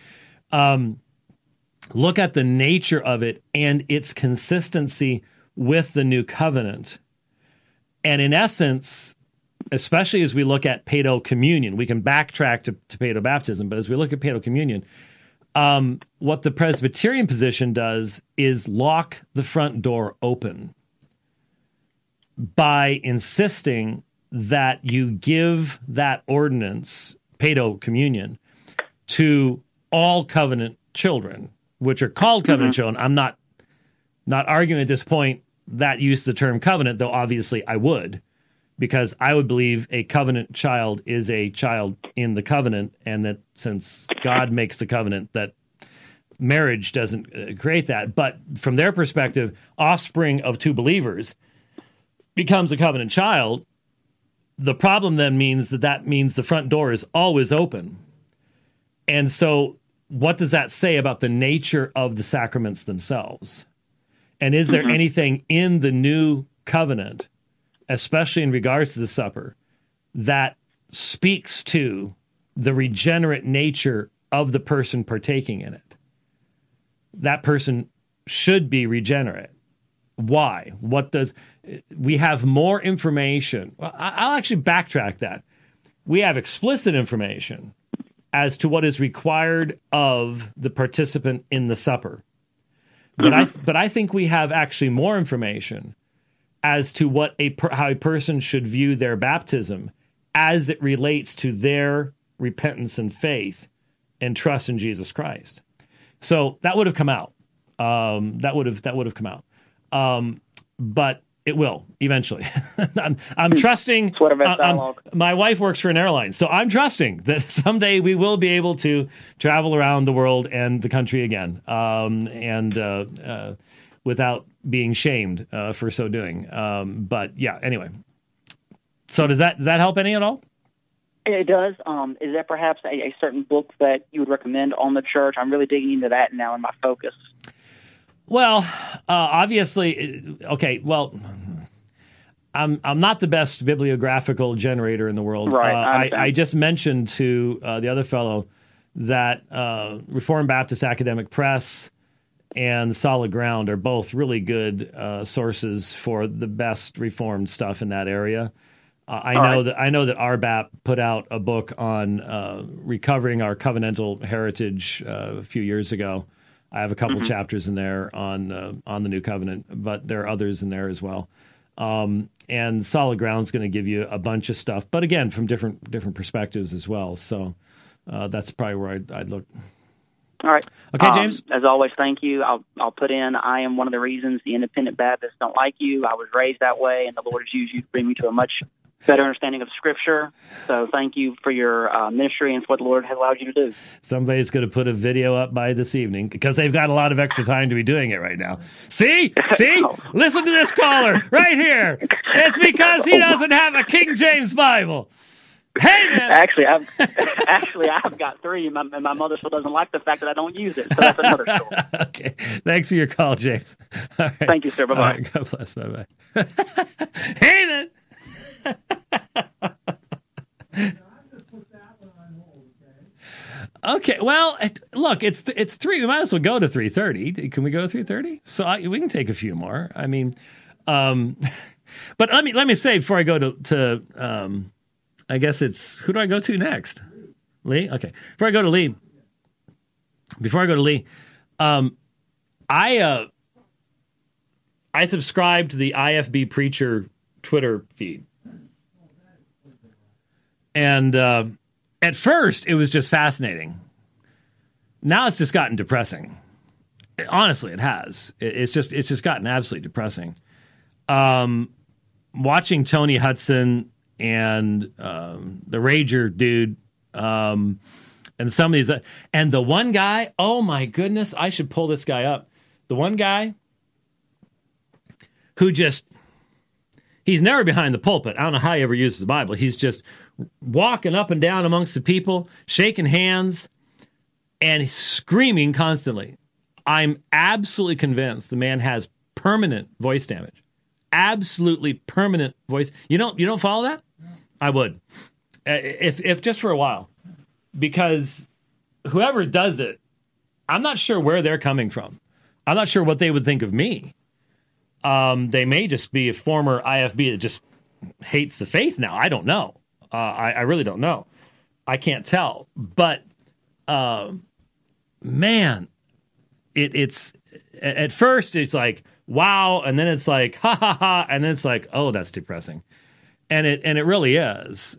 look at the nature of it and its consistency with the new covenant. And in essence, especially as we look at Paedo Communion, we can backtrack to Paedo Baptism, but as we look at Paedo Communion, what the Presbyterian position does is lock the front door open by insisting that you give that ordinance, Paedo Communion, to all covenant children, which are called covenant children. I'm not arguing at this point that use the term covenant, though obviously I would, because I would believe a covenant child is a child in the covenant, and that since God makes the covenant, that marriage doesn't create that. But from their perspective, offspring of two believers becomes a covenant child. The problem then means that means the front door is always open. And so what does that say about the nature of the sacraments themselves? And is there anything in the new covenant, especially in regards to the supper, that speaks to the regenerate nature of the person partaking in it? That person should be regenerate. Why? We have more information? Well, I'll actually backtrack that. We have explicit information as to what is required of the participant in the supper. But I think we have actually more information as to how a person should view their baptism as it relates to their repentance and faith and trust in Jesus Christ. So that would have come out. That would have come out. But it will eventually. I'm trusting. My wife works for an airline, so I'm trusting that someday we will be able to travel around the world and the country again, and without being shamed for so doing. But yeah, anyway. So does that help any at all? It does. Is there perhaps a certain book that you would recommend on the church? I'm really digging into that now in my focus. Well, obviously, okay. Well, I'm not the best bibliographical generator in the world. Right. I just mentioned to the other fellow that Reformed Baptist Academic Press and Solid Ground are both really good sources for the best Reformed stuff in that area. I know that RBAP put out a book on recovering our covenantal heritage a few years ago. I have a couple chapters in there on the New Covenant, but there are others in there as well. And Solid Ground's going to give you a bunch of stuff, but again, from different perspectives as well. So that's probably where I'd look. All right. Okay, James. As always, thank you. I'll put in, I am one of the reasons the independent Baptists don't like you. I was raised that way, and the Lord has used you to bring me to a much better understanding of Scripture. So thank you for your ministry and for what the Lord has allowed you to do. Somebody's going to put a video up by this evening because they've got a lot of extra time to be doing it right now. See? Listen to this caller right here. It's because he doesn't have a King James Bible. Hey, man. Actually, I've got 3, and my mother still doesn't like the fact that I don't use it. So that's another story. Okay. Thanks for your call, James. All right. Thank you, sir. Bye-bye. All right. God bless. Bye-bye. Hey, man. Okay, well, look, it's 3. We might as well go to 3:30. Can we go to 3:30? So we can take a few more. I mean, but let me say before I go to I guess it's, who do I go to next? Lee? Okay. Before I go to Lee, I subscribe to the IFB Preacher Twitter feed. And at first, it was just fascinating. Now it's just gotten depressing. Honestly, it has. It's just gotten absolutely depressing. Watching Tony Hudson and the Rager dude, and some of these, and the one guy, oh my goodness, I should pull this guy up. The one guy who he's never behind the pulpit. I don't know how he ever uses the Bible. He's just walking up and down amongst the people, shaking hands, and screaming constantly. I'm absolutely convinced the man has permanent voice damage. Absolutely permanent voice. You don't follow that? I would, if just for a while, because whoever does it, I'm not sure where they're coming from. I'm not sure what they would think of me. They may just be a former IFB that just hates the faith now. I don't know. I really don't know. I can't tell. But man, it's at first it's like wow, and then it's like ha ha ha, and then it's like, oh, that's depressing. And it really is.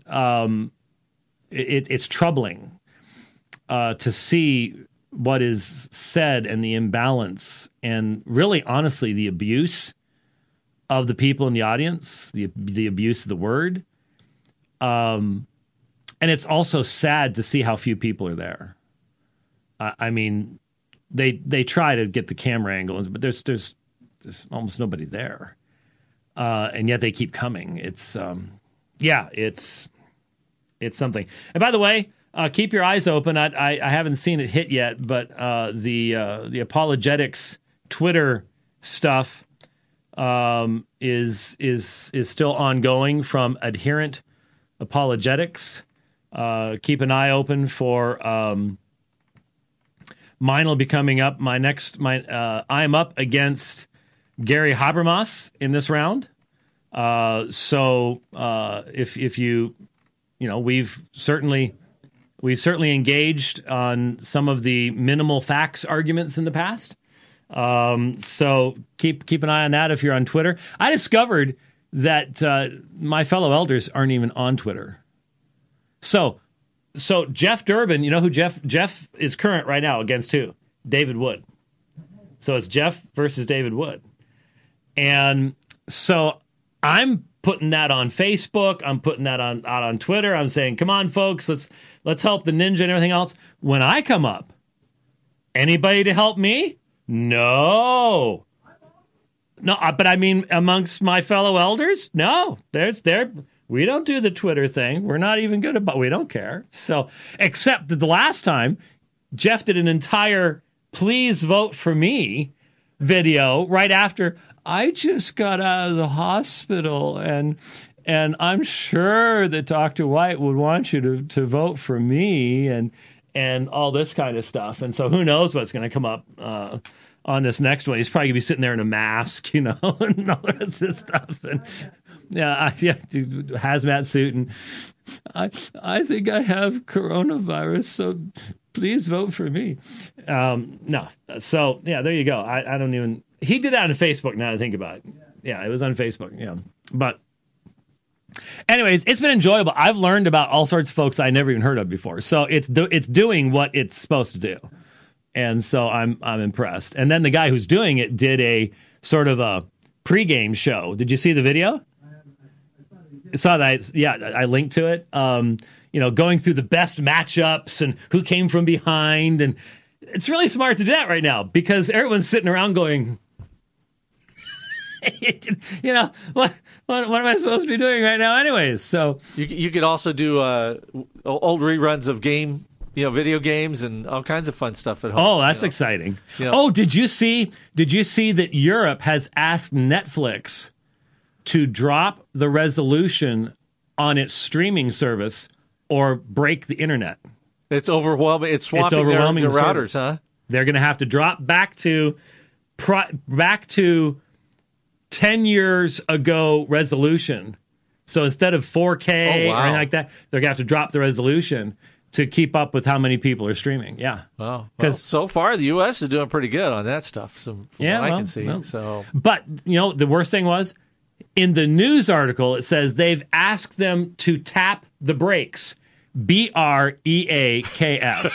It's troubling to see what is said and the imbalance and really, honestly, the abuse of the people in the audience, the abuse of the word. And it's also sad to see how few people are there. I mean, they try to get the camera angle, but there's almost nobody there. And yet they keep coming. It's something. And by the way, keep your eyes open. I haven't seen it hit yet, but the apologetics Twitter stuff is still ongoing from Adherent Apologetics. Keep an eye open for mine will be coming up. I'm up against Gary Habermas in this round. So if you we've certainly engaged on some of the minimal facts arguments in the past. So keep an eye on that if you're on Twitter. I discovered that my fellow elders aren't even on Twitter. So Jeff Durbin, you know who Jeff is current right now against who? David Wood. So it's Jeff versus David Wood. And so I'm putting that on Facebook. I'm putting that out on Twitter. I'm saying, come on, folks, let's help the ninja and everything else. When I come up, anybody to help me? No, but I mean, amongst my fellow elders, no, we don't do the Twitter thing. We're not even good about, we don't care. So, except that the last time, Jeff did an entire please vote for me video right after I just got out of the hospital and I'm sure that Dr. White would want you to vote for me and all this kind of stuff. And so who knows what's going to come up on this next one. He's probably going to be sitting there in a mask, and all the rest of this stuff. hazmat suit, and I think I have coronavirus, so please vote for me. No, so yeah, there you go. I don't even. He did that on Facebook. Now that I think about it, yeah, it was on Facebook. Yeah, but anyways, it's been enjoyable. I've learned about all sorts of folks I never even heard of before. So it's doing what it's supposed to do, and so I'm impressed. And then the guy who's doing it did a sort of a pregame show. Did you see the video? I saw that. Yeah, I linked to it. Going through the best matchups and who came from behind, and it's really smart to do that right now because everyone's sitting around going, what am I supposed to be doing right now, anyways? So you could also do old reruns of video games and all kinds of fun stuff at home. Oh, that's exciting. Oh, did you see that Europe has asked Netflix to drop the resolution on its streaming service or break the internet? It's overwhelming. It's swamping their routers, huh? They're going to have to drop back to 10 years ago resolution. So instead of 4K or anything like that, they're going to have to drop the resolution to keep up with how many people are streaming. Yeah. Wow. Well, so far, the U.S. is doing pretty good on that stuff, from what I can see. But, the worst thing was, in the news article, it says they've asked them to tap the brakes. BREAKS.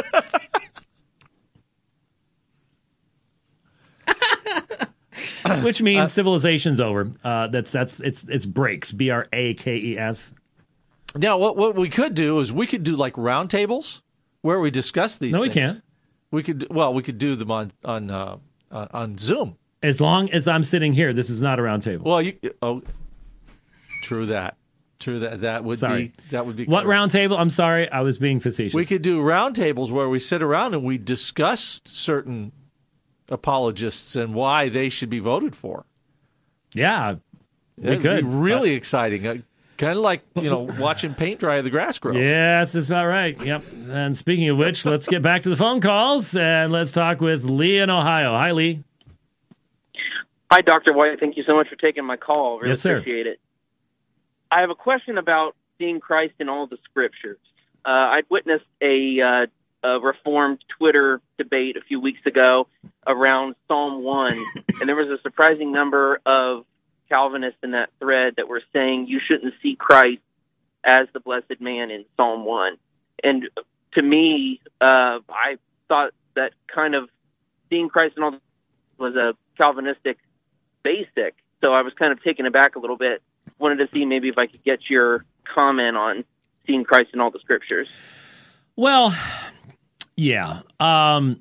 Which means civilization's over. It's brakes. BRAKES. Now, what we could do is we could do like roundtables where we discuss these. No, things. we can't. We could do them on Zoom. As long as I'm sitting here, this is not a roundtable. Well, true that. That would be. What roundtable? I'm sorry, I was being facetious. We could do roundtables where we sit around and we discuss certain apologists and why they should be voted for. Yeah, we could. It'd be really exciting. Kind of like, watching paint dry, the grass grows. Yeah, that's about right. Yep. And speaking of which, let's get back to the phone calls and let's talk with Lee in Ohio. Hi, Lee. Hi, Dr. White. Thank you so much for taking my call. Really yes, sir. Appreciate it. I have a question about seeing Christ in all the scriptures. I'd witnessed a Reformed Twitter debate a few weeks ago around Psalm 1, and there was a surprising number of Calvinists in that thread that were saying you shouldn't see Christ as the blessed man in Psalm 1. And to me, I thought that kind of seeing Christ in all was a Calvinistic basic, so I was kind of taken aback a little bit. Wanted to see maybe if I could get your comment on seeing Christ in all the scriptures. Well, yeah. I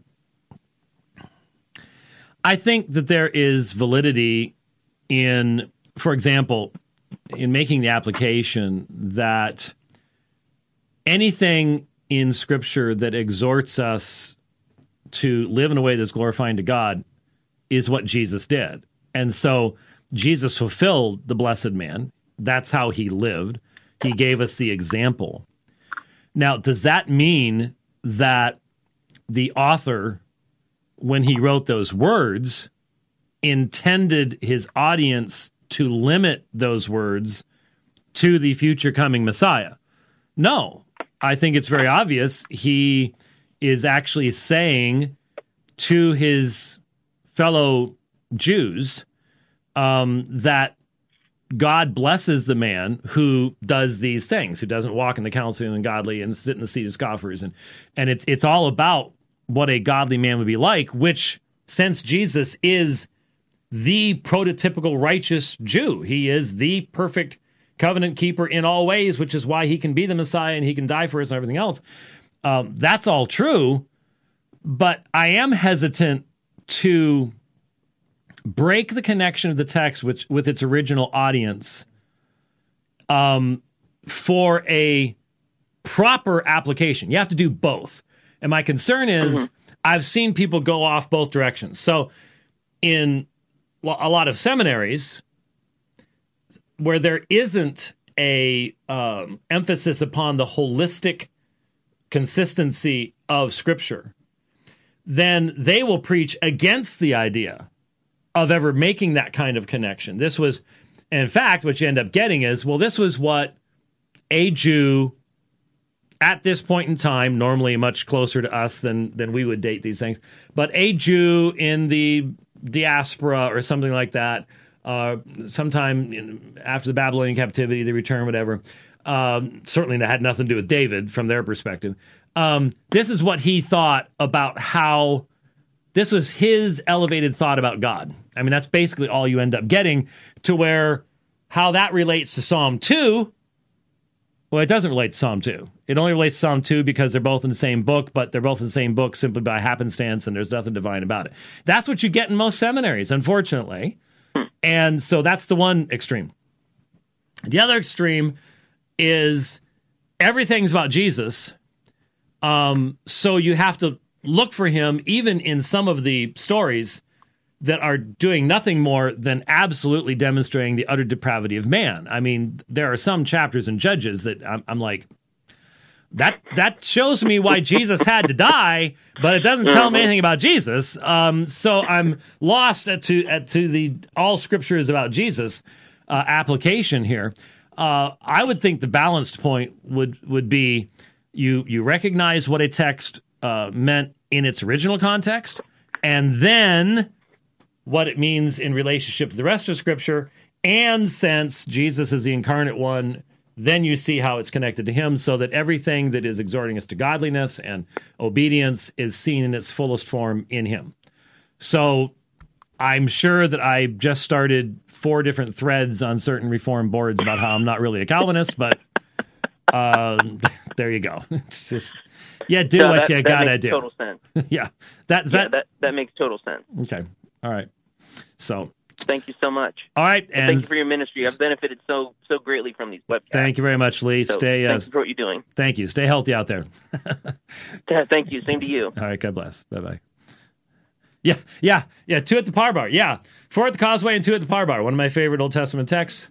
think that there is validity in, for example, in making the application that anything in Scripture that exhorts us to live in a way that's glorifying to God is what Jesus did. And so Jesus fulfilled the blessed man. That's how he lived. He gave us the example. Now, does that mean that the author, when he wrote those words, intended his audience to limit those words to the future coming Messiah? No. I think it's very obvious he is actually saying to his fellow Jews that God blesses the man who does these things, who doesn't walk in the counsel of the ungodly and sit in the seat of scoffers. And it's all about what a godly man would be like, which, since Jesus is the prototypical righteous Jew, he is the perfect covenant keeper in all ways, which is why he can be the Messiah and he can die for us and everything else. That's all true, but I am hesitant to break the connection of the text with its original audience for a proper application. You have to do both. And my concern is I've seen people go off both directions. So in a lot of seminaries where there isn't a emphasis upon the holistic consistency of Scripture, then they will preach against the idea of ever making that kind of connection. This was And in fact, what you end up getting is, well, this was what a Jew at this point in time, normally much closer to us than we would date these things, but a Jew in the diaspora or something like that, sometime after the Babylonian captivity, the return, whatever, certainly that had nothing to do with David from their perspective. This is what he thought about how, this was his elevated thought about God. I mean, that's basically all you end up getting, to where how that relates to Psalm 2. Well, it doesn't relate to Psalm 2. It only relates to Psalm 2 because they're both in the same book, but they're both in the same book simply by happenstance, and there's nothing divine about it. That's what you get in most seminaries, unfortunately. And so that's the one extreme. The other extreme is everything's about Jesus. So you have to look for him even in some of the stories that are doing nothing more than absolutely demonstrating the utter depravity of man. I mean, there are some chapters in Judges that I'm like, that shows me why Jesus had to die, but it doesn't tell me anything about Jesus. So I'm lost to the all scripture is about Jesus application here. I would think the balanced point would be you recognize what a text meant in its original context, and then what it means in relationship to the rest of Scripture, and since Jesus is the incarnate one, then you see how it's connected to him, so that everything that is exhorting us to godliness and obedience is seen in its fullest form in him. So I'm sure that I just started 4 different threads on certain Reformed boards about how I'm not really a Calvinist, but there you go. It's just, do what you gotta do. Total sense. Yeah, that makes total sense. Okay, all right. So thank you so much. All right, and thank you for your ministry. I've benefited so greatly from these webcasts. Thank you very much, Lee. So thanks for what you're doing. Thank you. Stay healthy out there. Thank you. Same to you. All right. God bless. Bye bye. Yeah. 2 at the Par Bar. Yeah, 4 at the Causeway and 2 at the Par Bar. One of my favorite Old Testament texts.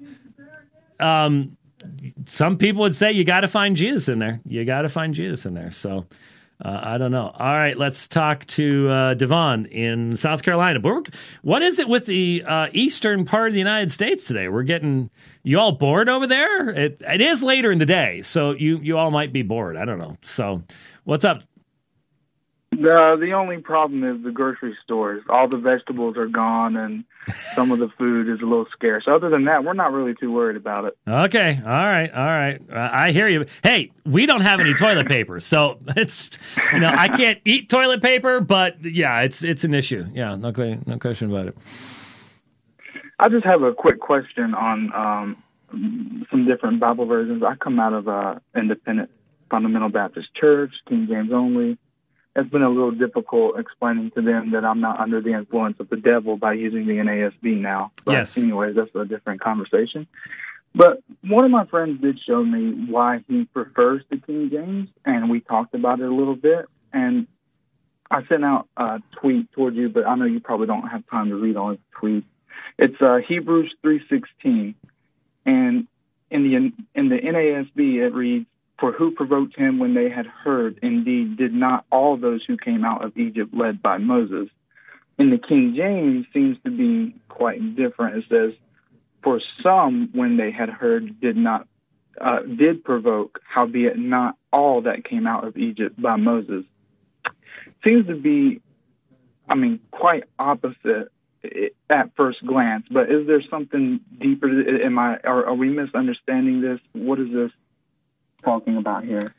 Some people would say you got to find Jesus in there. So I don't know. All right, let's talk to Devon in South Carolina. What is it with the eastern part of the United States today? We're getting, you all bored over there? It is later in the day, so you all might be bored. I don't know. So what's up? The only problem is the grocery stores. All the vegetables are gone, and some of the food is a little scarce. Other than that, we're not really too worried about it. Okay. All right. I hear you. Hey, we don't have any toilet paper, so it's, I can't eat toilet paper, but yeah, it's an issue. Yeah, no question about it. I just have a quick question on some different Bible versions. I come out of a independent fundamental Baptist church, King James only. It's been a little difficult explaining to them that I'm not under the influence of the devil by using the NASB now. But yes. Anyways, that's a different conversation. But one of my friends did show me why he prefers the King James, and we talked about it a little bit. And I sent out a tweet towards you, but I know you probably don't have time to read all his tweets. It's Hebrews 3:16, and in the NASB it reads, "For who provoked him when they had heard? Indeed, did not all those who came out of Egypt led by Moses?" In the King James seems to be quite different. It says, "For some, when they had heard, did provoke, howbeit not all that came out of Egypt by Moses." Seems to be, quite opposite at first glance. But is there something deeper? Are we misunderstanding this? What is this talking about here?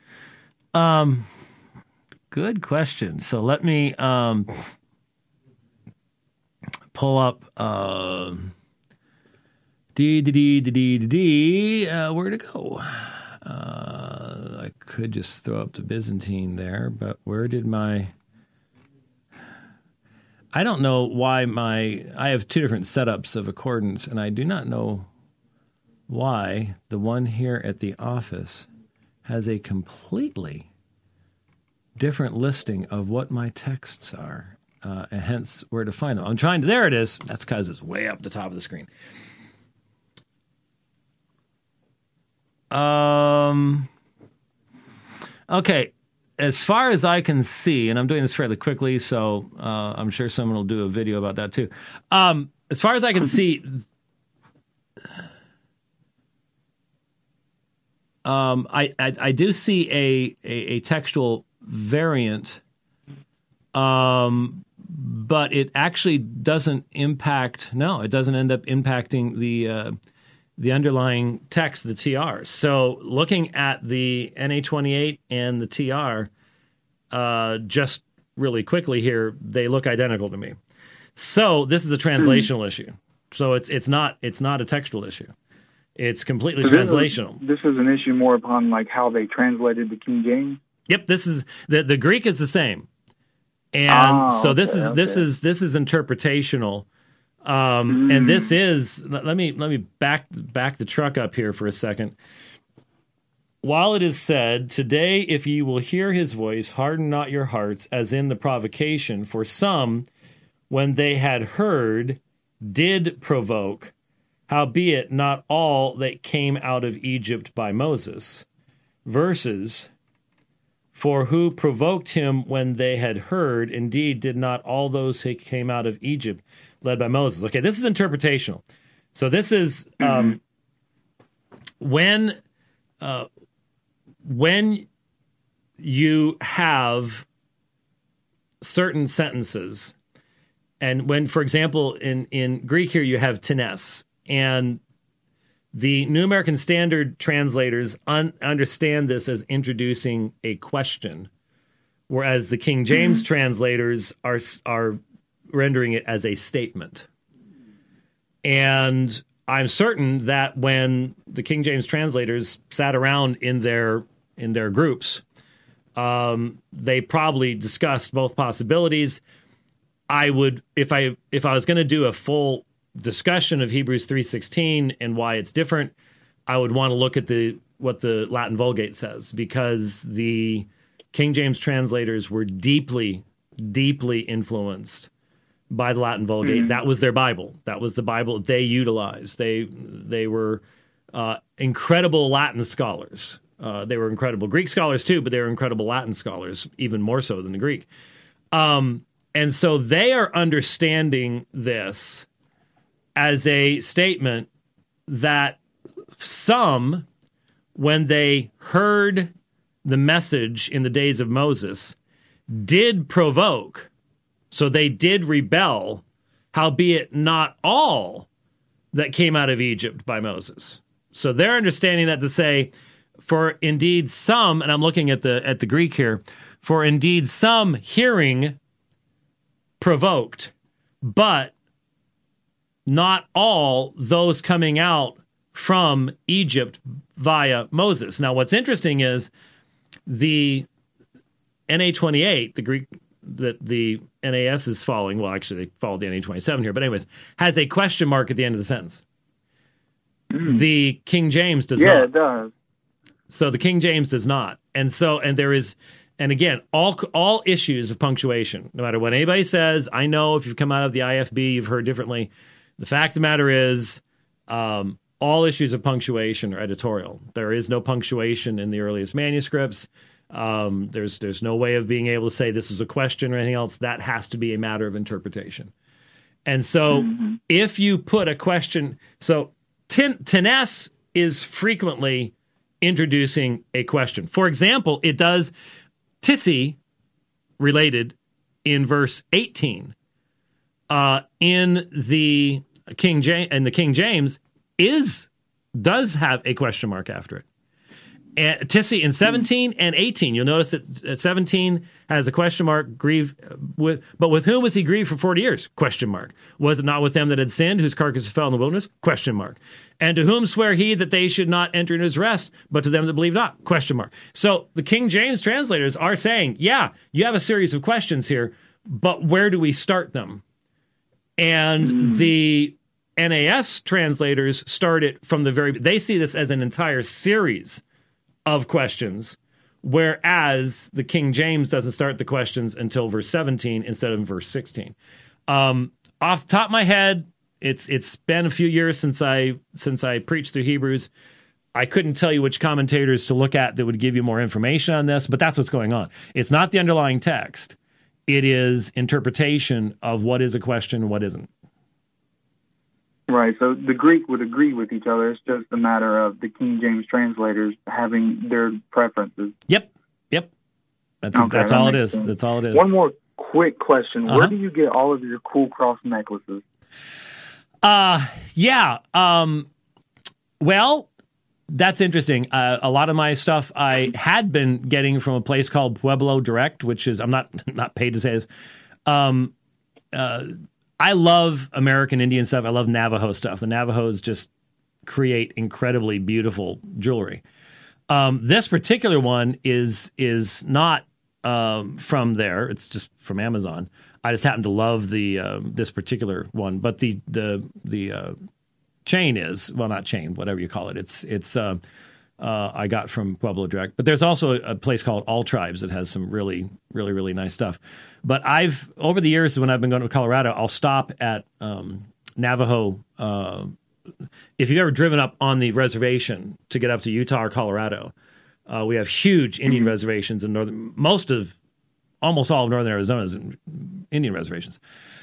Good question. So let me pull up where'd it go? I could just throw up the Byzantine there, but where did I don't know why I have 2 different setups of accordance, and I do not know why the one here at the office has a completely different listing of what my texts are, and hence where to find them. There it is. That's because it's way up the top of the screen. Okay, as far as I can see, and I'm doing this fairly quickly, so I'm sure someone will do a video about that too. As far as I can see, I do see a textual variant, but it actually doesn't impact. No, it doesn't end up impacting the underlying text, the TR. So looking at the NA28 and the TR, just really quickly here, they look identical to me. So this is a translational issue. So it's not a textual issue. It's completely translational. This is an issue more upon like how they translated the King James. Yep, this is the Greek is the same, and this is interpretational, and this is. Let me back the truck up here for a second. While it is said, "Today, if ye will hear his voice, harden not your hearts, as in the provocation. For some, when they had heard, did provoke. Howbeit, not all that came out of Egypt by Moses." Verses, "For who provoked him when they had heard? Indeed, did not all those who came out of Egypt led by Moses." Okay, this is interpretational. So this is when you have certain sentences, and when, for example, in Greek here you have tenes, and the New American Standard translators understand this as introducing a question, whereas the King James translators are rendering it as a statement. And I'm certain that when the King James translators sat around in their groups, they probably discussed both possibilities. I would, if I was going to do a full discussion of Hebrews 3:16 and why it's different, I would want to look at what the Latin Vulgate says, because the King James translators were deeply, deeply influenced by the Latin Vulgate. That was their Bible. That was the Bible they utilized. They were incredible Latin scholars. They were incredible Greek scholars too, but they were incredible Latin scholars, even more so than the Greek. And so they are understanding this as a statement that some, when they heard the message in the days of Moses, did provoke. So they did rebel, howbeit not all that came out of Egypt by Moses. So they're understanding that to say, for indeed some, and I'm looking at the Greek here, for indeed some hearing provoked, but not all those coming out from Egypt via Moses. Now, what's interesting is the NA28, the Greek that the NAS is following, well, actually, they followed the NA27 here, but anyways, has a question mark at the end of the sentence. The King James does not. Yeah, it does. So the King James does not. And there is, and again, all issues of punctuation, no matter what anybody says, I know if you've come out of the IFB, you've heard differently. The fact of the matter is, all issues of punctuation are editorial. There is no punctuation in the earliest manuscripts. There's no way of being able to say this was a question or anything else. That has to be a matter of interpretation. And so if you put a question, so tenes is frequently introducing a question. For example, it does tisi related in verse 18. In the King James does have a question mark after it. And tisi in 17 and 18, you'll notice that 17 has a question mark. But with whom was he grieved for 40 years? Question mark. Was it not with them that had sinned, whose carcasses fell in the wilderness? Question mark. And to whom sware he that they should not enter into his rest, but to them that believe not? Question mark. So the King James translators are saying, yeah, you have a series of questions here, but where do we start them? And the NAS translators start it from the they see this as an entire series of questions, whereas the King James doesn't start the questions until verse 17 instead of verse 16. Off the top of my head, it's been a few years since I preached through Hebrews. I couldn't tell you which commentators to look at that would give you more information on this, but that's what's going on. It's not the underlying text. It is interpretation of what is a question and what isn't. Right, so the Greek would agree with each other. It's just a matter of the King James translators having their preferences. Yep. That's all it is. Sense. That's all it is. One more quick question. Where do you get all of your cool cross necklaces? Yeah. Well, that's interesting. A lot of my stuff I had been getting from a place called Pueblo Direct, which is, I'm not paid to say this. I love American Indian stuff. I love Navajo stuff. The Navajos just create incredibly beautiful jewelry. This particular one is not from there. It's just from Amazon. I just happen to love the this particular one, but the chain is, well, not chain, whatever you call it. It's I got from Pueblo Direct, but there's also a place called All Tribes that has some really, really, really nice stuff. But I've, over the years when I've been going to Colorado, I'll stop at Navajo. If you've ever driven up on the reservation to get up to Utah or Colorado, we have huge Indian reservations in almost all of northern Arizona is Indian reservations.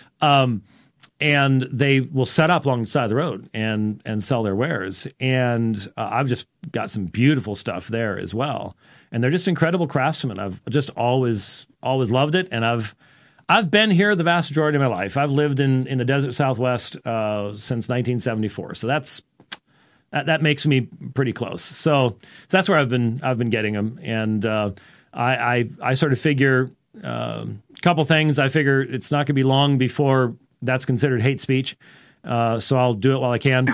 And they will set up along the side of the road and sell their wares. And I've just got some beautiful stuff there as well. And they're just incredible craftsmen. I've just always loved it. And I've been here the vast majority of my life. I've lived in the desert Southwest since 1974. So that makes me pretty close. So that's where I've been getting them. And I sort of figure a couple things. I figure it's not going to be long before that's considered hate speech. So I'll do it while I can.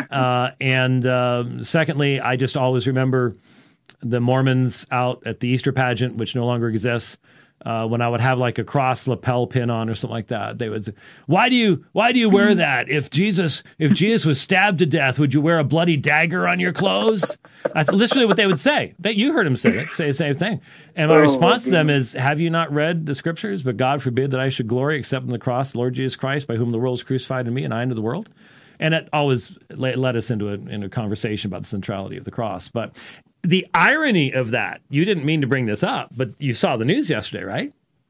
And secondly, I just always remember the Mormons out at the Easter pageant, which no longer exists. When I would have like a cross lapel pin on or something like that, they would say, why do you wear that? If Jesus was stabbed to death, would you wear a bloody dagger on your clothes? That's literally what they would say. You heard him say the same thing. And my response to them is, have you not read the scriptures? But God forbid that I should glory except in the cross, the Lord Jesus Christ, by whom the world is crucified in me and I into the world. And it always led us into a conversation about the centrality of the cross. But the irony of that, you didn't mean to bring this up, but you saw the news yesterday, right?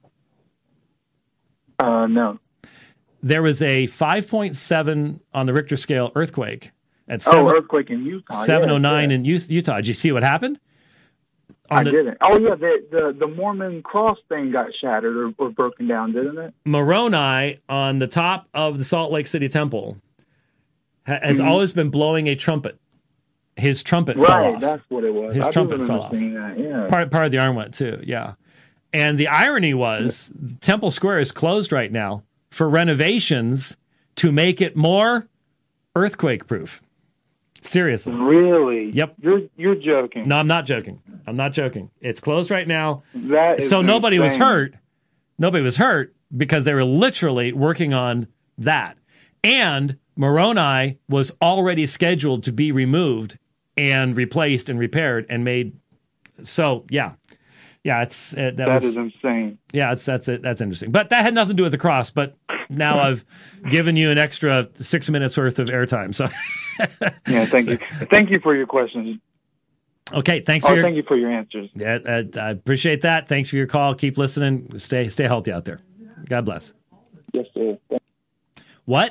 No. There was a 5.7 on the Richter scale earthquake at earthquake in Utah. 709 in Utah. Did you see what happened? I didn't. Oh, yeah, the Mormon cross thing got shattered or broken down, didn't it? Moroni on the top of the Salt Lake City Temple has always been blowing a trumpet. His trumpet fell off. Right, that's what it was. His trumpet fell off. That, yeah. Part of the arm went too, yeah. And the irony was Temple Square is closed right now for renovations to make it more earthquake-proof. Seriously. Really? Yep. You're joking. No, I'm not joking. It's closed right now. That is so nobody insane. was hurt. Nobody was hurt because they were literally working on that. And Moroni was already scheduled to be removed and replaced and repaired and made. So yeah, that is insane. Yeah, that's interesting. But that had nothing to do with the cross. But now I've given you an extra 6 minutes worth of airtime. So yeah, thank you for your questions. Okay, thank you for your answers. Yeah, I appreciate that. Thanks for your call. Keep listening. Stay healthy out there. God bless. Yes, sir. What?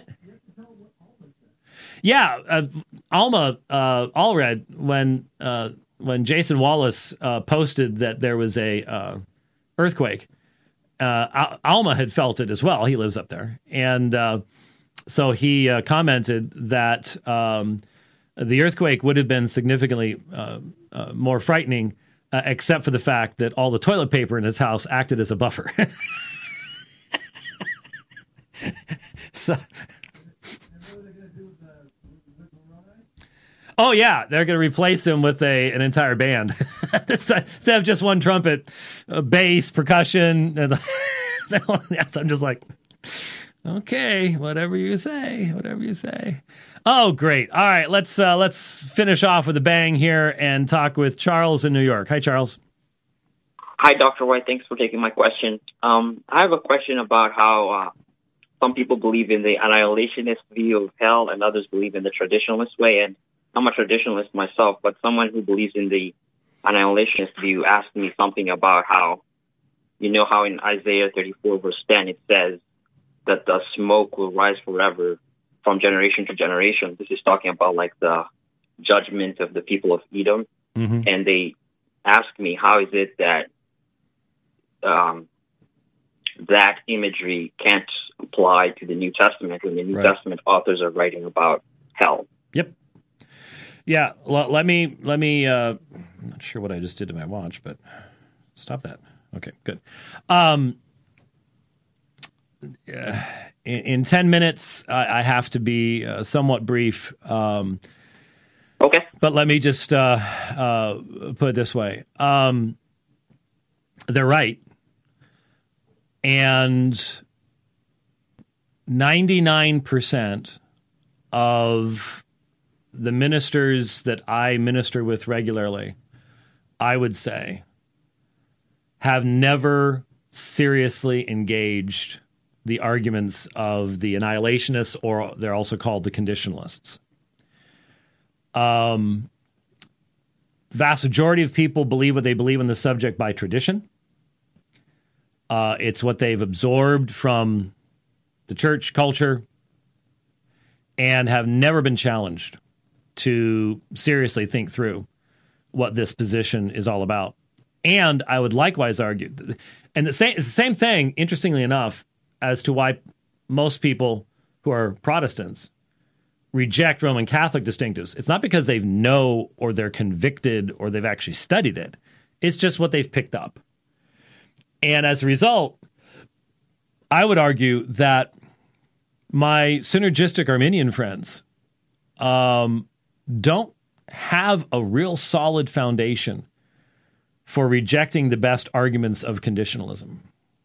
Yeah, Alma Allred, when Jason Wallace posted that there was a earthquake, Alma had felt it as well. He lives up there, and so he commented that the earthquake would have been significantly more frightening, except for the fact that all the toilet paper in his house acted as a buffer. So. Oh yeah, they're going to replace him with an entire band instead of just one trumpet, bass, percussion. And I'm just like, okay, whatever you say. Oh, great! All right, let's finish off with a bang here and talk with Charles in New York. Hi, Charles. Hi, Dr. White. Thanks for taking my question. I have a question about how some people believe in the annihilationist view of hell, and others believe in the traditionalist way. And I'm a traditionalist myself, but someone who believes in the annihilationist view asked me something about how in Isaiah 34 verse 10 it says that the smoke will rise forever from generation to generation. This is talking about like the judgment of the people of Edom. Mm-hmm. And they asked me, how is it that that imagery can't apply to the New Testament when the New Testament authors are writing about hell? Yep. Yeah. Let me. I'm not sure what I just did to my watch, but stop that. Okay. Good. In 10 minutes, I have to be somewhat brief. Okay. But let me just put it this way. They're right. And 99% of the ministers that I minister with regularly, I would say, have never seriously engaged the arguments of the annihilationists, or they're also called the conditionalists. Vast majority of people believe what they believe on the subject by tradition. It's what they've absorbed from the church culture and have never been challenged to seriously think through what this position is all about. And I would likewise argue, and it's the same thing, interestingly enough, as to why most people who are Protestants reject Roman Catholic distinctives. It's not because they know or they're convicted or they've actually studied it. It's just what they've picked up. And as a result, I would argue that my synergistic Arminian friends don't have a real solid foundation for rejecting the best arguments of conditionalism.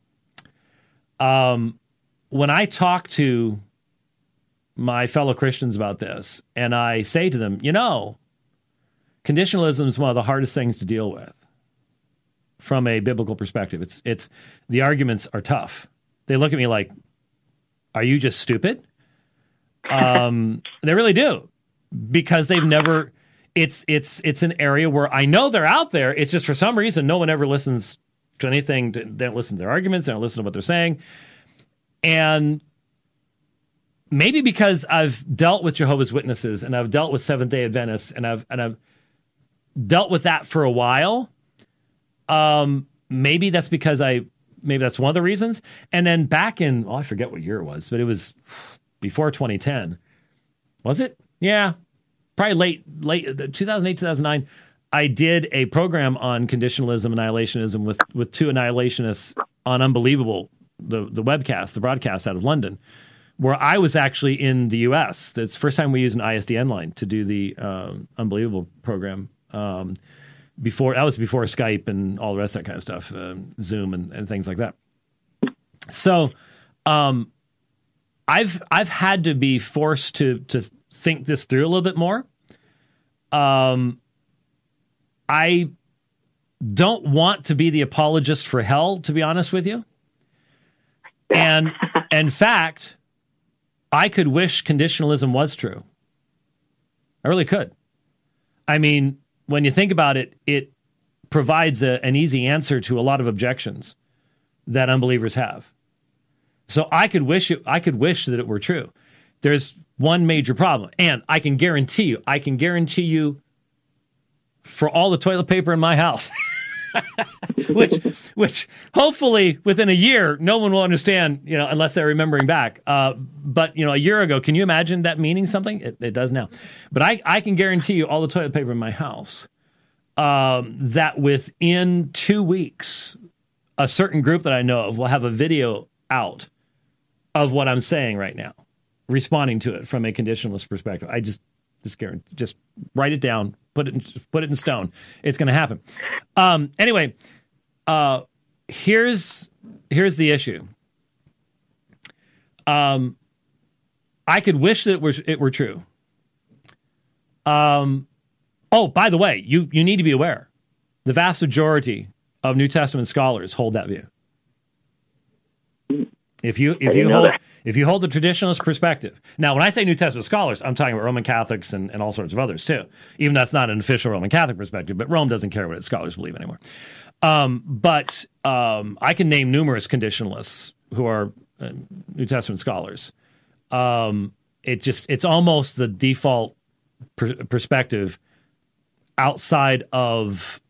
When I talk to my fellow Christians about this, and I say to them, conditionalism is one of the hardest things to deal with from a biblical perspective. It's the arguments are tough. They look at me like, are you just stupid? They really do, because they've never, it's an area where I know they're out there. It's just for some reason, no one ever listens to anything. They don't listen to their arguments. They don't listen to what they're saying. And maybe because I've dealt with Jehovah's Witnesses and I've dealt with Seventh-day Adventists and I've dealt with that for a while. Maybe that's because maybe that's one of the reasons. And then back in, I forget what year it was, but it was before 2010. Was it? Yeah. Probably late 2008, 2009. I did a program on conditionalism, annihilationism with two annihilationists on Unbelievable, the webcast, the broadcast out of London, where I was actually in the U.S. It's the first time we used an ISDN line to do the Unbelievable program. Before Skype and all the rest of that kind of stuff, Zoom and things like that. So, I've had to be forced to think this through a little bit more. I don't want to be the apologist for hell, to be honest with you. And in fact, I could wish conditionalism was true. I really could. I mean, when you think about it, it provides an easy answer to a lot of objections that unbelievers have. So I could wish that it were true. There's one major problem, and I can guarantee you for all the toilet paper in my house, which hopefully within a year no one will understand, unless they're remembering back. But a year ago, can you imagine that meaning something? It does now. But I can guarantee you all the toilet paper in my house, that within 2 weeks, a certain group that I know of will have a video out of what I'm saying right now, responding to it from a conditionalist perspective. I just guarantee, just write it down, put it in stone. It's going to happen. Anyway, here's the issue. I could wish that it were true. By the way, you need to be aware, the vast majority of New Testament scholars hold that view. If you hold the traditionalist perspective. Now, when I say New Testament scholars, I'm talking about Roman Catholics and all sorts of others too. Even that's not an official Roman Catholic perspective, but Rome doesn't care what its scholars believe anymore. But I can name numerous conditionalists who are New Testament scholars. it's almost the default perspective outside of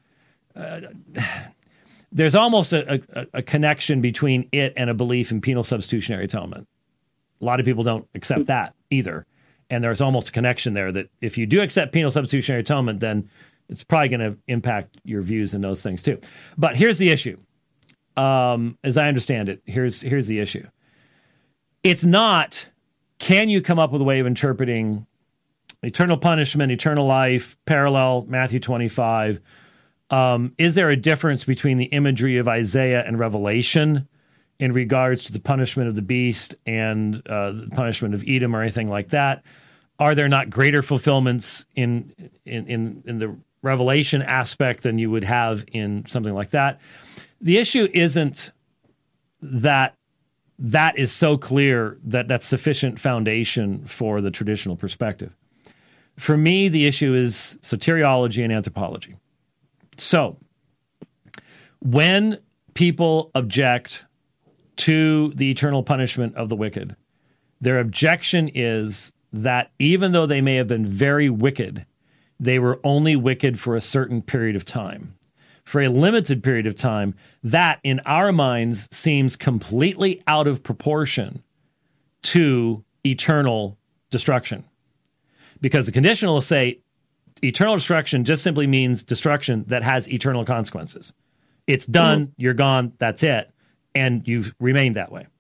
there's almost a connection between it and a belief in penal substitutionary atonement. A lot of people don't accept that either. And there's almost a connection there that if you do accept penal substitutionary atonement, then it's probably going to impact your views in those things too. But here's the issue. As I understand it, here's the issue. It's not, can you come up with a way of interpreting eternal punishment, eternal life, parallel Matthew 25? Is there a difference between the imagery of Isaiah and Revelation in regards to the punishment of the beast and the punishment of Edom or anything like that? Are there not greater fulfillments in the Revelation aspect than you would have in something like that? The issue isn't that is so clear that that's sufficient foundation for the traditional perspective. For me, the issue is soteriology and anthropology. So, when people object to the eternal punishment of the wicked, their objection is that even though they may have been very wicked, they were only wicked for a certain period of time. For a limited period of time, that in our minds seems completely out of proportion to eternal destruction. Because the conditionalists say eternal destruction just simply means destruction that has eternal consequences. It's done, you're gone, that's it, and you've remained that way.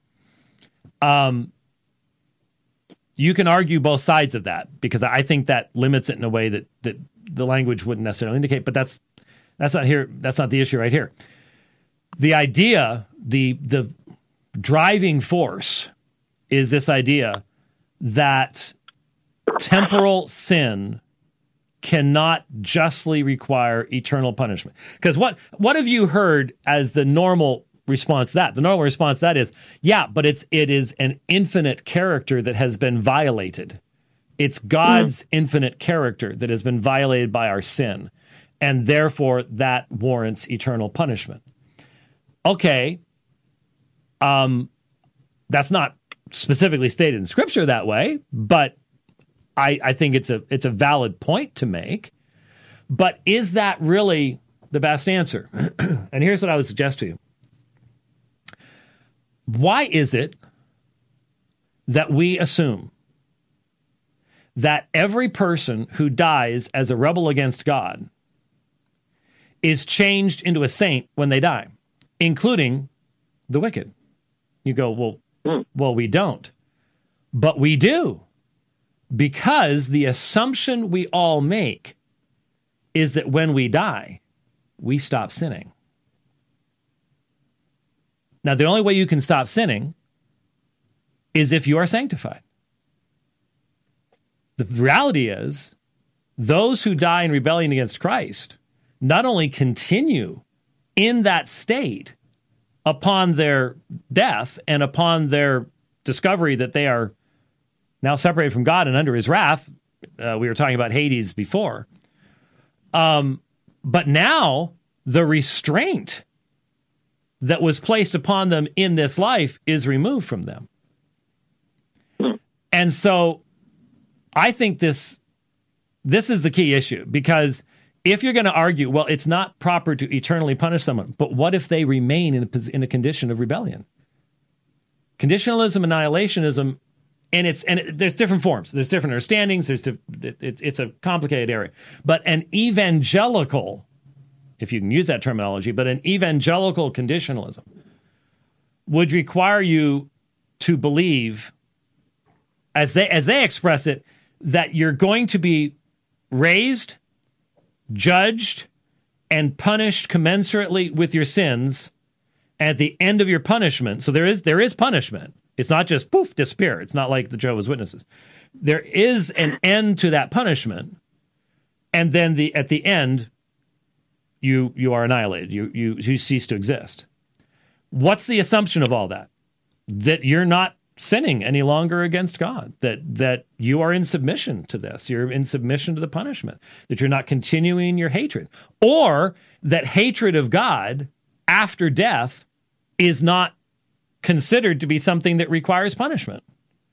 You can argue both sides of that, because I think that limits it in a way that the language wouldn't necessarily indicate, but that's not here. That's not the issue right here. The idea, the driving force is this idea that temporal sin cannot justly require eternal punishment. Because what have you heard as the normal response to that? The normal response to that is, yeah, but it is an infinite character that has been violated. It's God's infinite character that has been violated by our sin, and therefore that warrants eternal punishment. Okay, that's not specifically stated in Scripture that way, but I think it's a valid point to make. But is that really the best answer? And here's what I would suggest to you. Why is it that we assume that every person who dies as a rebel against God is changed into a saint when they die, including the wicked? You go, well, we don't. But we do. Because the assumption we all make is that when we die, we stop sinning. Now, the only way you can stop sinning is if you are sanctified. The reality is, those who die in rebellion against Christ not only continue in that state upon their death and upon their discovery that they are now separated from God and under his wrath. We were talking about Hades before. But now the restraint that was placed upon them in this life is removed from them. And so I think this is the key issue, because if you're going to argue, well, it's not proper to eternally punish someone, but what if they remain in a condition of rebellion? Conditionalism, annihilationism, and there's different forms. There's different understandings. It's a complicated area. But an evangelical, if you can use that terminology, but an evangelical conditionalism would require you to believe, as they express it, that you're going to be raised, judged, and punished commensurately with your sins at the end of your punishment. So there is punishment. It's not just poof, disappear. It's not like the Jehovah's Witnesses. There is an end to that punishment, and then at the end, you are annihilated. You cease to exist. What's the assumption of all that? That you're not sinning any longer against God. That you are in submission to this. You're in submission to the punishment. That you're not continuing your hatred, or that hatred of God after death is not considered to be something that requires punishment.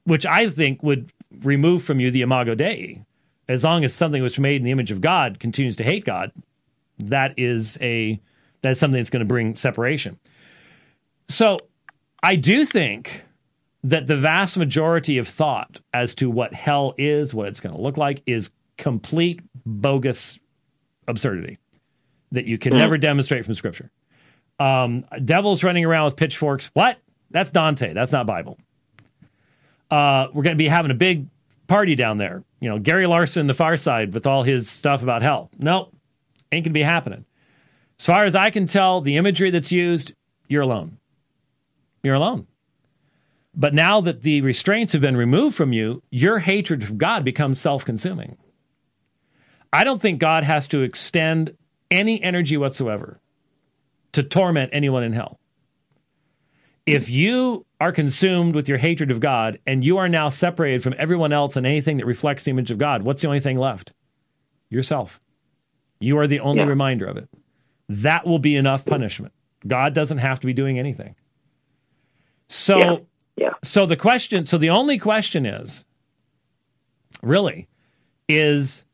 which I think would remove from you the imago Dei. As long as something which was made in the image of God continues to hate God, that's something that's going to bring separation. So I do think that the vast majority of thought as to what hell is, what it's going to look like, is complete bogus absurdity that you can never demonstrate from Scripture. Devils running around with pitchforks. What? That's Dante. That's not Bible. We're going to be having a big party down there. You know, Gary Larson, The Far Side, with all his stuff about hell. Nope. Ain't going to be happening. As far as I can tell, the imagery that's used, you're alone. You're alone. But now that the restraints have been removed from you, your hatred of God becomes self-consuming. I don't think God has to extend any energy whatsoever to torment anyone in hell. If you are consumed with your hatred of God and you are now separated from everyone else and anything that reflects the image of God, what's the only thing left? Yourself. You are the only reminder of it. That will be enough punishment. God doesn't have to be doing anything. So, so the only question is, really, does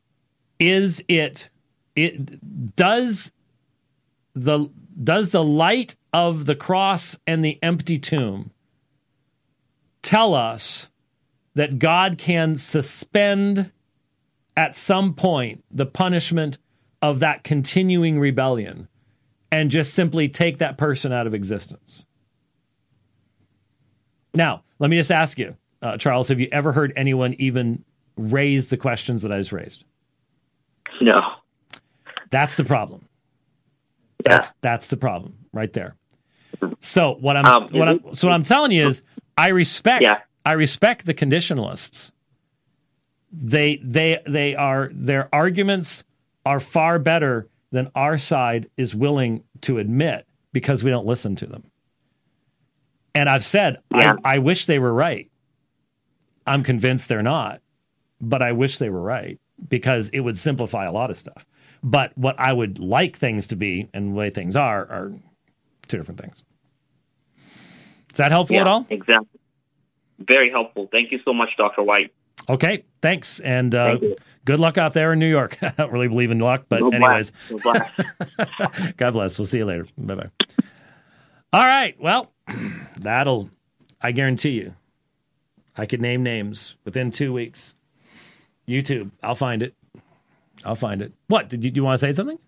the light of the cross and the empty tomb tell us that God can suspend at some point the punishment of that continuing rebellion and just simply take that person out of existence? Now, let me just ask you, Charles, have you ever heard anyone even raise the questions that I just raised? No. That's the problem. That's the problem right there. So what I'm telling you is I respect the conditionalists. Their arguments are far better than our side is willing to admit because we don't listen to them. And I've said, I wish they were right. I'm convinced they're not, but I wish they were right because it would simplify a lot of stuff. But what I would like things to be and the way things are two different things. Is that helpful at all? Exactly. Very helpful. Thank you so much, Dr. White. Okay, thanks. And good luck out there in New York. I don't really believe in luck, but anyways. God bless. We'll see you later. Bye-bye. All right. Well, I guarantee you, I could name names within 2 weeks. YouTube, I'll find it. What? Do you want to say something?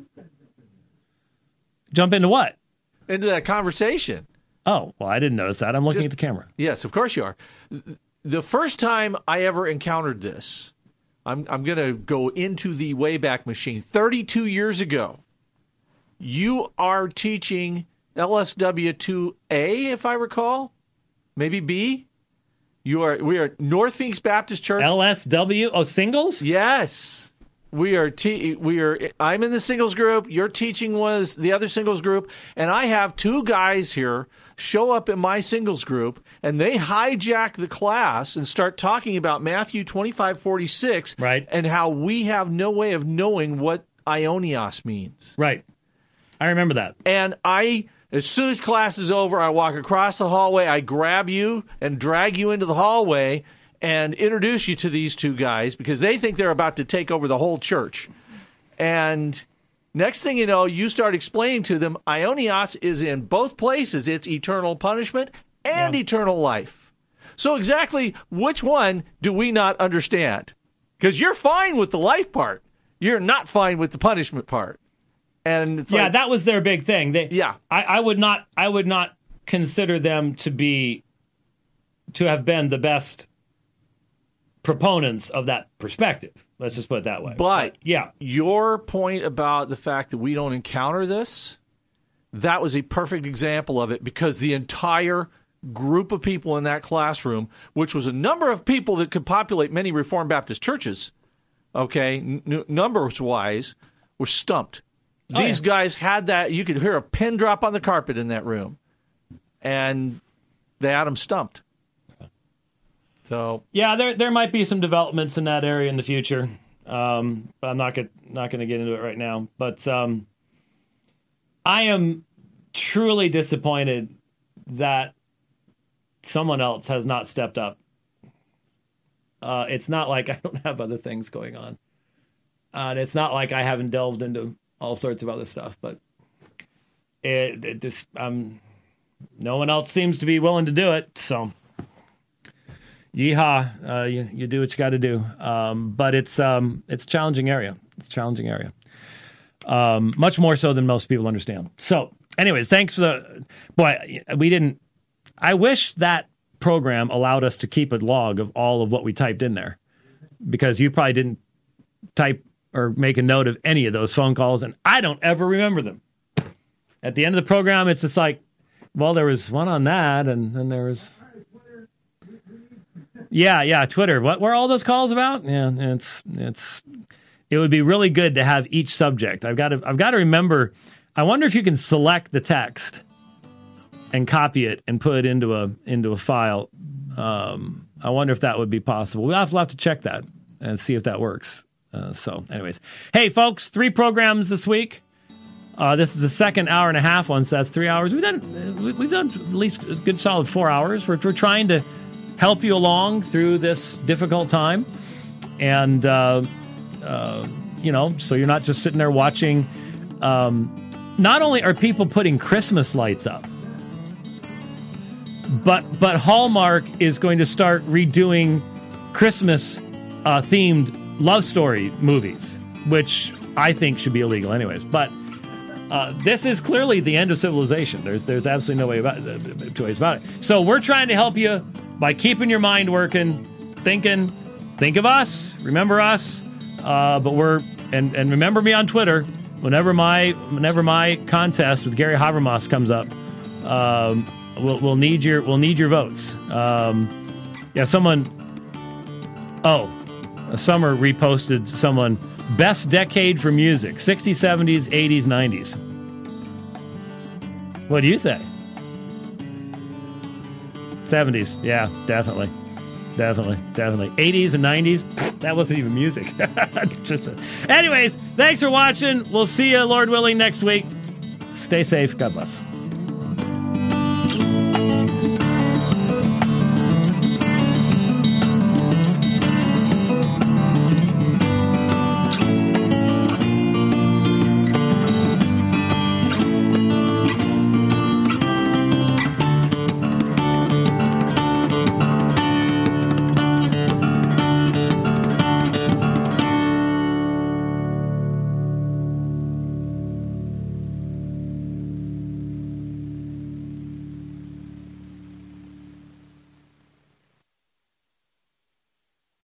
Jump into what? Into that conversation. Oh, well, I didn't notice that. I'm looking at the camera. Yes, of course you are. The first time I ever encountered this, I'm going to go into the Wayback Machine. 32 years ago, you are teaching LSW2A, if I recall, maybe B. We are at North Phoenix Baptist Church. LSW? Oh, singles? Yes. I'm in the singles group. Your teaching was the other singles group. And I have two guys here show up in my singles group, and they hijack the class and start talking about Matthew 25:46, right, and how we have no way of knowing what Ionios means. Right. I remember that. And as soon as class is over, I walk across the hallway, I grab you and drag you into the hallway and introduce you to these two guys because they think they're about to take over the whole church. And next thing you know, you start explaining to them, Ionios is in both places. It's eternal punishment and eternal life. So exactly which one do we not understand? Because you're fine with the life part. You're not fine with the punishment part. And it's that was their big thing. I would not consider them to have been the best proponents of that perspective. Let's just put it that way. But your point about the fact that we don't encounter this, that was a perfect example of it because the entire group of people in that classroom, which was a number of people that could populate many Reformed Baptist churches, numbers-wise, were stumped. These guys had that. You could hear a pin drop on the carpet in that room. And they had them stumped. So there might be some developments in that area in the future. But I'm not going to get into it right now. But I am truly disappointed that someone else has not stepped up It's not like I don't have other things going on. And it's not like I haven't delved into all sorts of other stuff, but no one else seems to be willing to do it. So, yeehaw! You do what you got to do. But it's a challenging area. It's a challenging area. Much more so than most people understand. So, anyways, thanks for I wish that program allowed us to keep a log of all of what we typed in there, because you probably didn't type or make a note of any of those phone calls, and I don't ever remember them. At the end of the program, it's just like, well, there was one on that, and then there was... Yeah, Twitter. What were all those calls about? Yeah, it would be really good to have each subject. I've got to remember. I wonder if you can select the text and copy it and put it into a file. I wonder if that would be possible. We'll have to check that and see if that works. So, anyways, hey folks, 3 programs this week. This is the second hour and a half one, so that's 3 hours. We've done at least a good solid 4 hours. We're trying to help you along through this difficult time, and so you're not just sitting there watching. Not only are people putting Christmas lights up, but Hallmark is going to start redoing Christmas themed love story movies, which I think should be illegal anyways. But this is clearly the end of civilization. There's absolutely no way two ways about it. So we're trying to help you by keeping your mind working, think of us, remember us. But and remember me on Twitter whenever my contest with Gary Habermas comes up. We'll need your votes. Summer reposted someone, best decade for music, 60s, 70s, 80s, 90s. What do you say? 70s, yeah, definitely. 80s and 90s, that wasn't even music. Anyways, thanks for watching. We'll see you, Lord willing, next week. Stay safe. God bless.